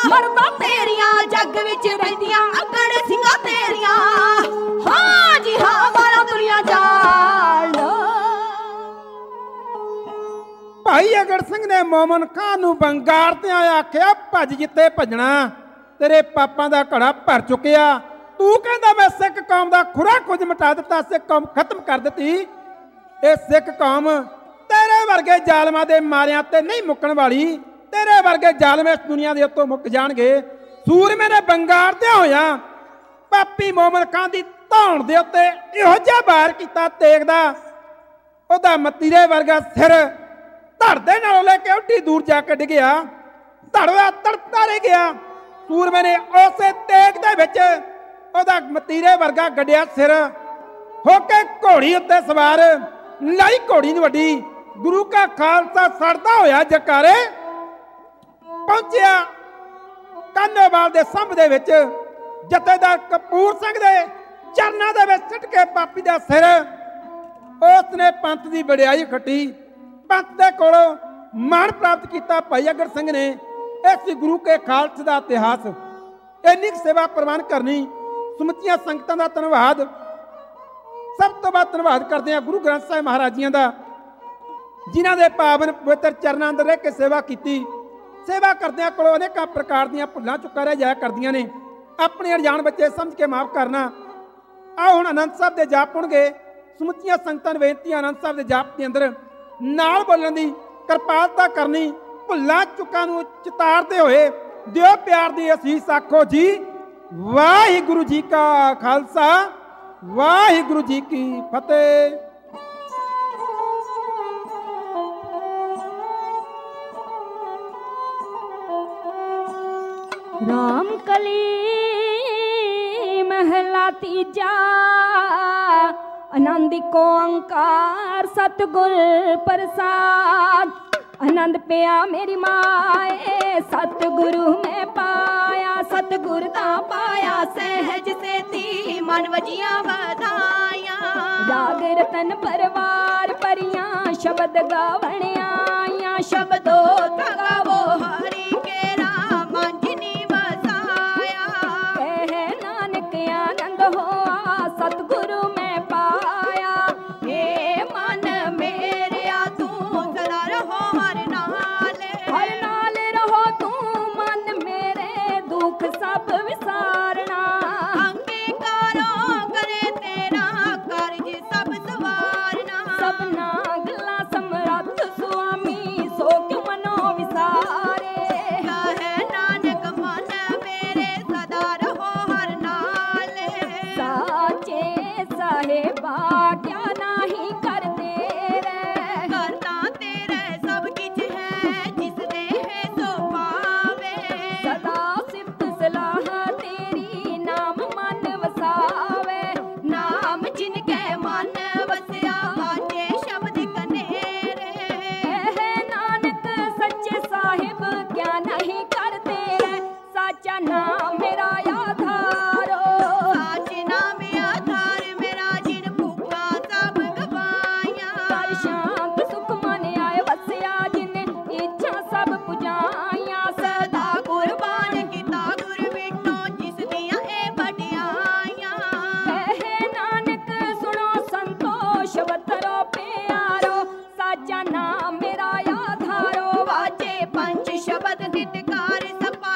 मरदा तेरियां जग विच रहिंदियां अगड़ सिंगा तेरियां हाँ जी हाँ वाला दुनिया जान। भाई अगड़ सिंह ने मोमन खान नूं बंगारदे आखिया भज जिते भजना तेरे पापां दा घड़ा भर चुकिया। तू कहंदा मैं सिख कौम दा खुरा कुछ मिटा दिता सिख कौम खत्म कर दिती। ये सिख कौम तेरे वर्गे जालमां दे मारियां ते नहीं मुक्कण वाली। तेरे वर्गे जालम इस दुनिया दे उत्तों मुक जाणगे। सूरमे ने बंगारदे होया पापी मोमन खान दी धौण दे उत्ते इहो जिहा वार कीता तेग दा ओहदा मतीरे वर्गा सिर धड़ दे नालों लेके उड्डी दूर जाके डिगिया। धड़वा तड़ता रह गया। सूरमे ने उसे तेग दे विच ओहदा मतीरे वर्गा गड्डिया सिर होके घोड़ी उत्ते सवार लाई घोड़ी नूं वड्डी। गुरु का खालसा सड़दा होया जकारे पहुंचिया कानोवाल दे संभ दे विच। जथेदार कपूर सिंह दे चरनां दे विच सिट के पापी दा सिर उसने पंथ दी वडियाई खट्टी। पंथ दे कोलों मान प्राप्त किया। भाई अगड़ सिंह ने इस गुरु के खालसे का इतिहास इन्नी सेवा प्रवान करनी। सुमतियां संगतां दा धन्नवाद सब तो बाद धन्नवाद करते हैं गुरु ग्रंथ साहिब महाराज जी का जिन्हां दे पावन पवित्र चरनां अंदर रह के सेवा की। सेवा करदियां कोलों अनेक प्रकार दीयां भुल्लां चुक्कां रह जाया करदियां ने। अपने अनजान बच्चे समझ के माफ करना। आ हुण आनंद साहब दे जाप होणगे। सुमतियां संगतां नूं बेनती आनंद साहब दे जाप दे अंदर नाल बोलण दी किरपालता करनी। भुल्लां चुक्कां नूं चितारदे होए दिओ प्यार दी असीस आखो जी वाहिगुरू जी का खालसा वाहिगुरू जी की फतेह। राम कली महला तीजा आनंद ओंकार सतगुर प्रसाद। आनंद पिया मेरी माए सतगुरु में पाया सतगुर दा पाया सहज से ती मन वजियां वधाया। राग रतन परवार परियां शब्द गावण आया शब्दों गावो हरि के राम जिनी वसाया। कह नानक आनंद होआ सतगुरु में पाया। हे मन मेरे तू सदा रहो हर नाल रहो तू मन मेरे दुख सब विसारना। अंगीकारो करे तेरा कार्य सब सवारना। सबना गला समरथ स्वामी सो क्यों मनो विसारे। कहे नानक मन मेरे सदा रहो हर नाल। साचे साहेबा क्या नहीं करते रे करता तेरे सब किछ है जिस दे है सो पावे। सदा सिफत सलाह तेरी नाम मन वसावे। नाम जिनके मन वसया बाजे शब्द कनेरे। है नानक सच्चे साहिब क्या नहीं करते साचा नाम मेरा आधारो। साचे नाम आधार मेरा जिन भूखा सब गवाया। कर शांत सुख मन आए वसया जिन इच्छा सब पुजाया। सदा कुर्बान किता गुर बिटो जिस दिया ए बड़ियाया। कहे नानक सुनो संतोष वतरो प्यारो साचा नाम मेरा आधारो। वाजे पंच शब्द हितकार सपा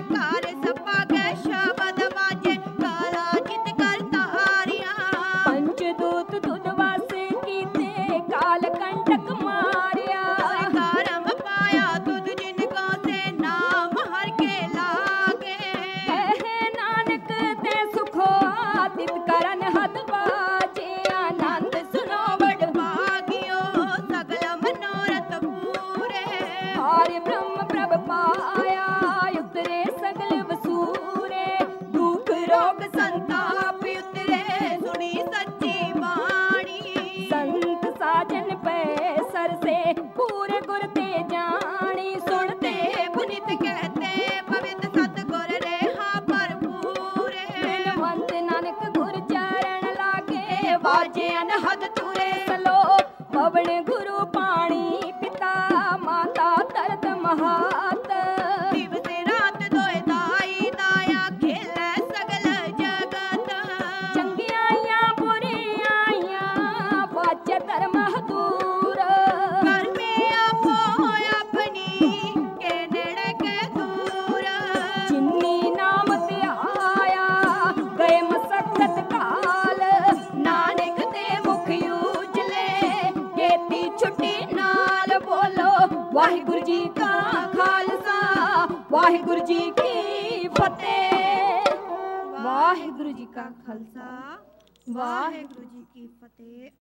गए शब्द वाजे काला जित करता हारिया। पंचदूत दुध वास कीते काल कंटक मारिया। कारम पाया तुझ जिनको से नाम हर के लागे। कहे नानक ते सुखो आदित करन हद बाजे। आनंद सुनो बड़ भागियो सगल मनोरथ पूरे। हार ब्रह्म प्रभ पाया उतरे सगल वसूरे। दुख रोग संताप उतरे सुनी सच्ची वाणी। संत साजन पे सर से पूरे गुर ते जानी। सुनते पुनित कहते पवित्र सतगुर रेहा भरपूरे। बिनवंत नानक गुर चरण लागे बाजे अनहद तुरे। सलो पवन गुरु पानी पिता माता तरत महात। दिवस रात दोए जी का खालसा वाहिगुरु जी की फतेह। वाहिगुरु जी का खालसा वाहिगुरु जी की फतेह।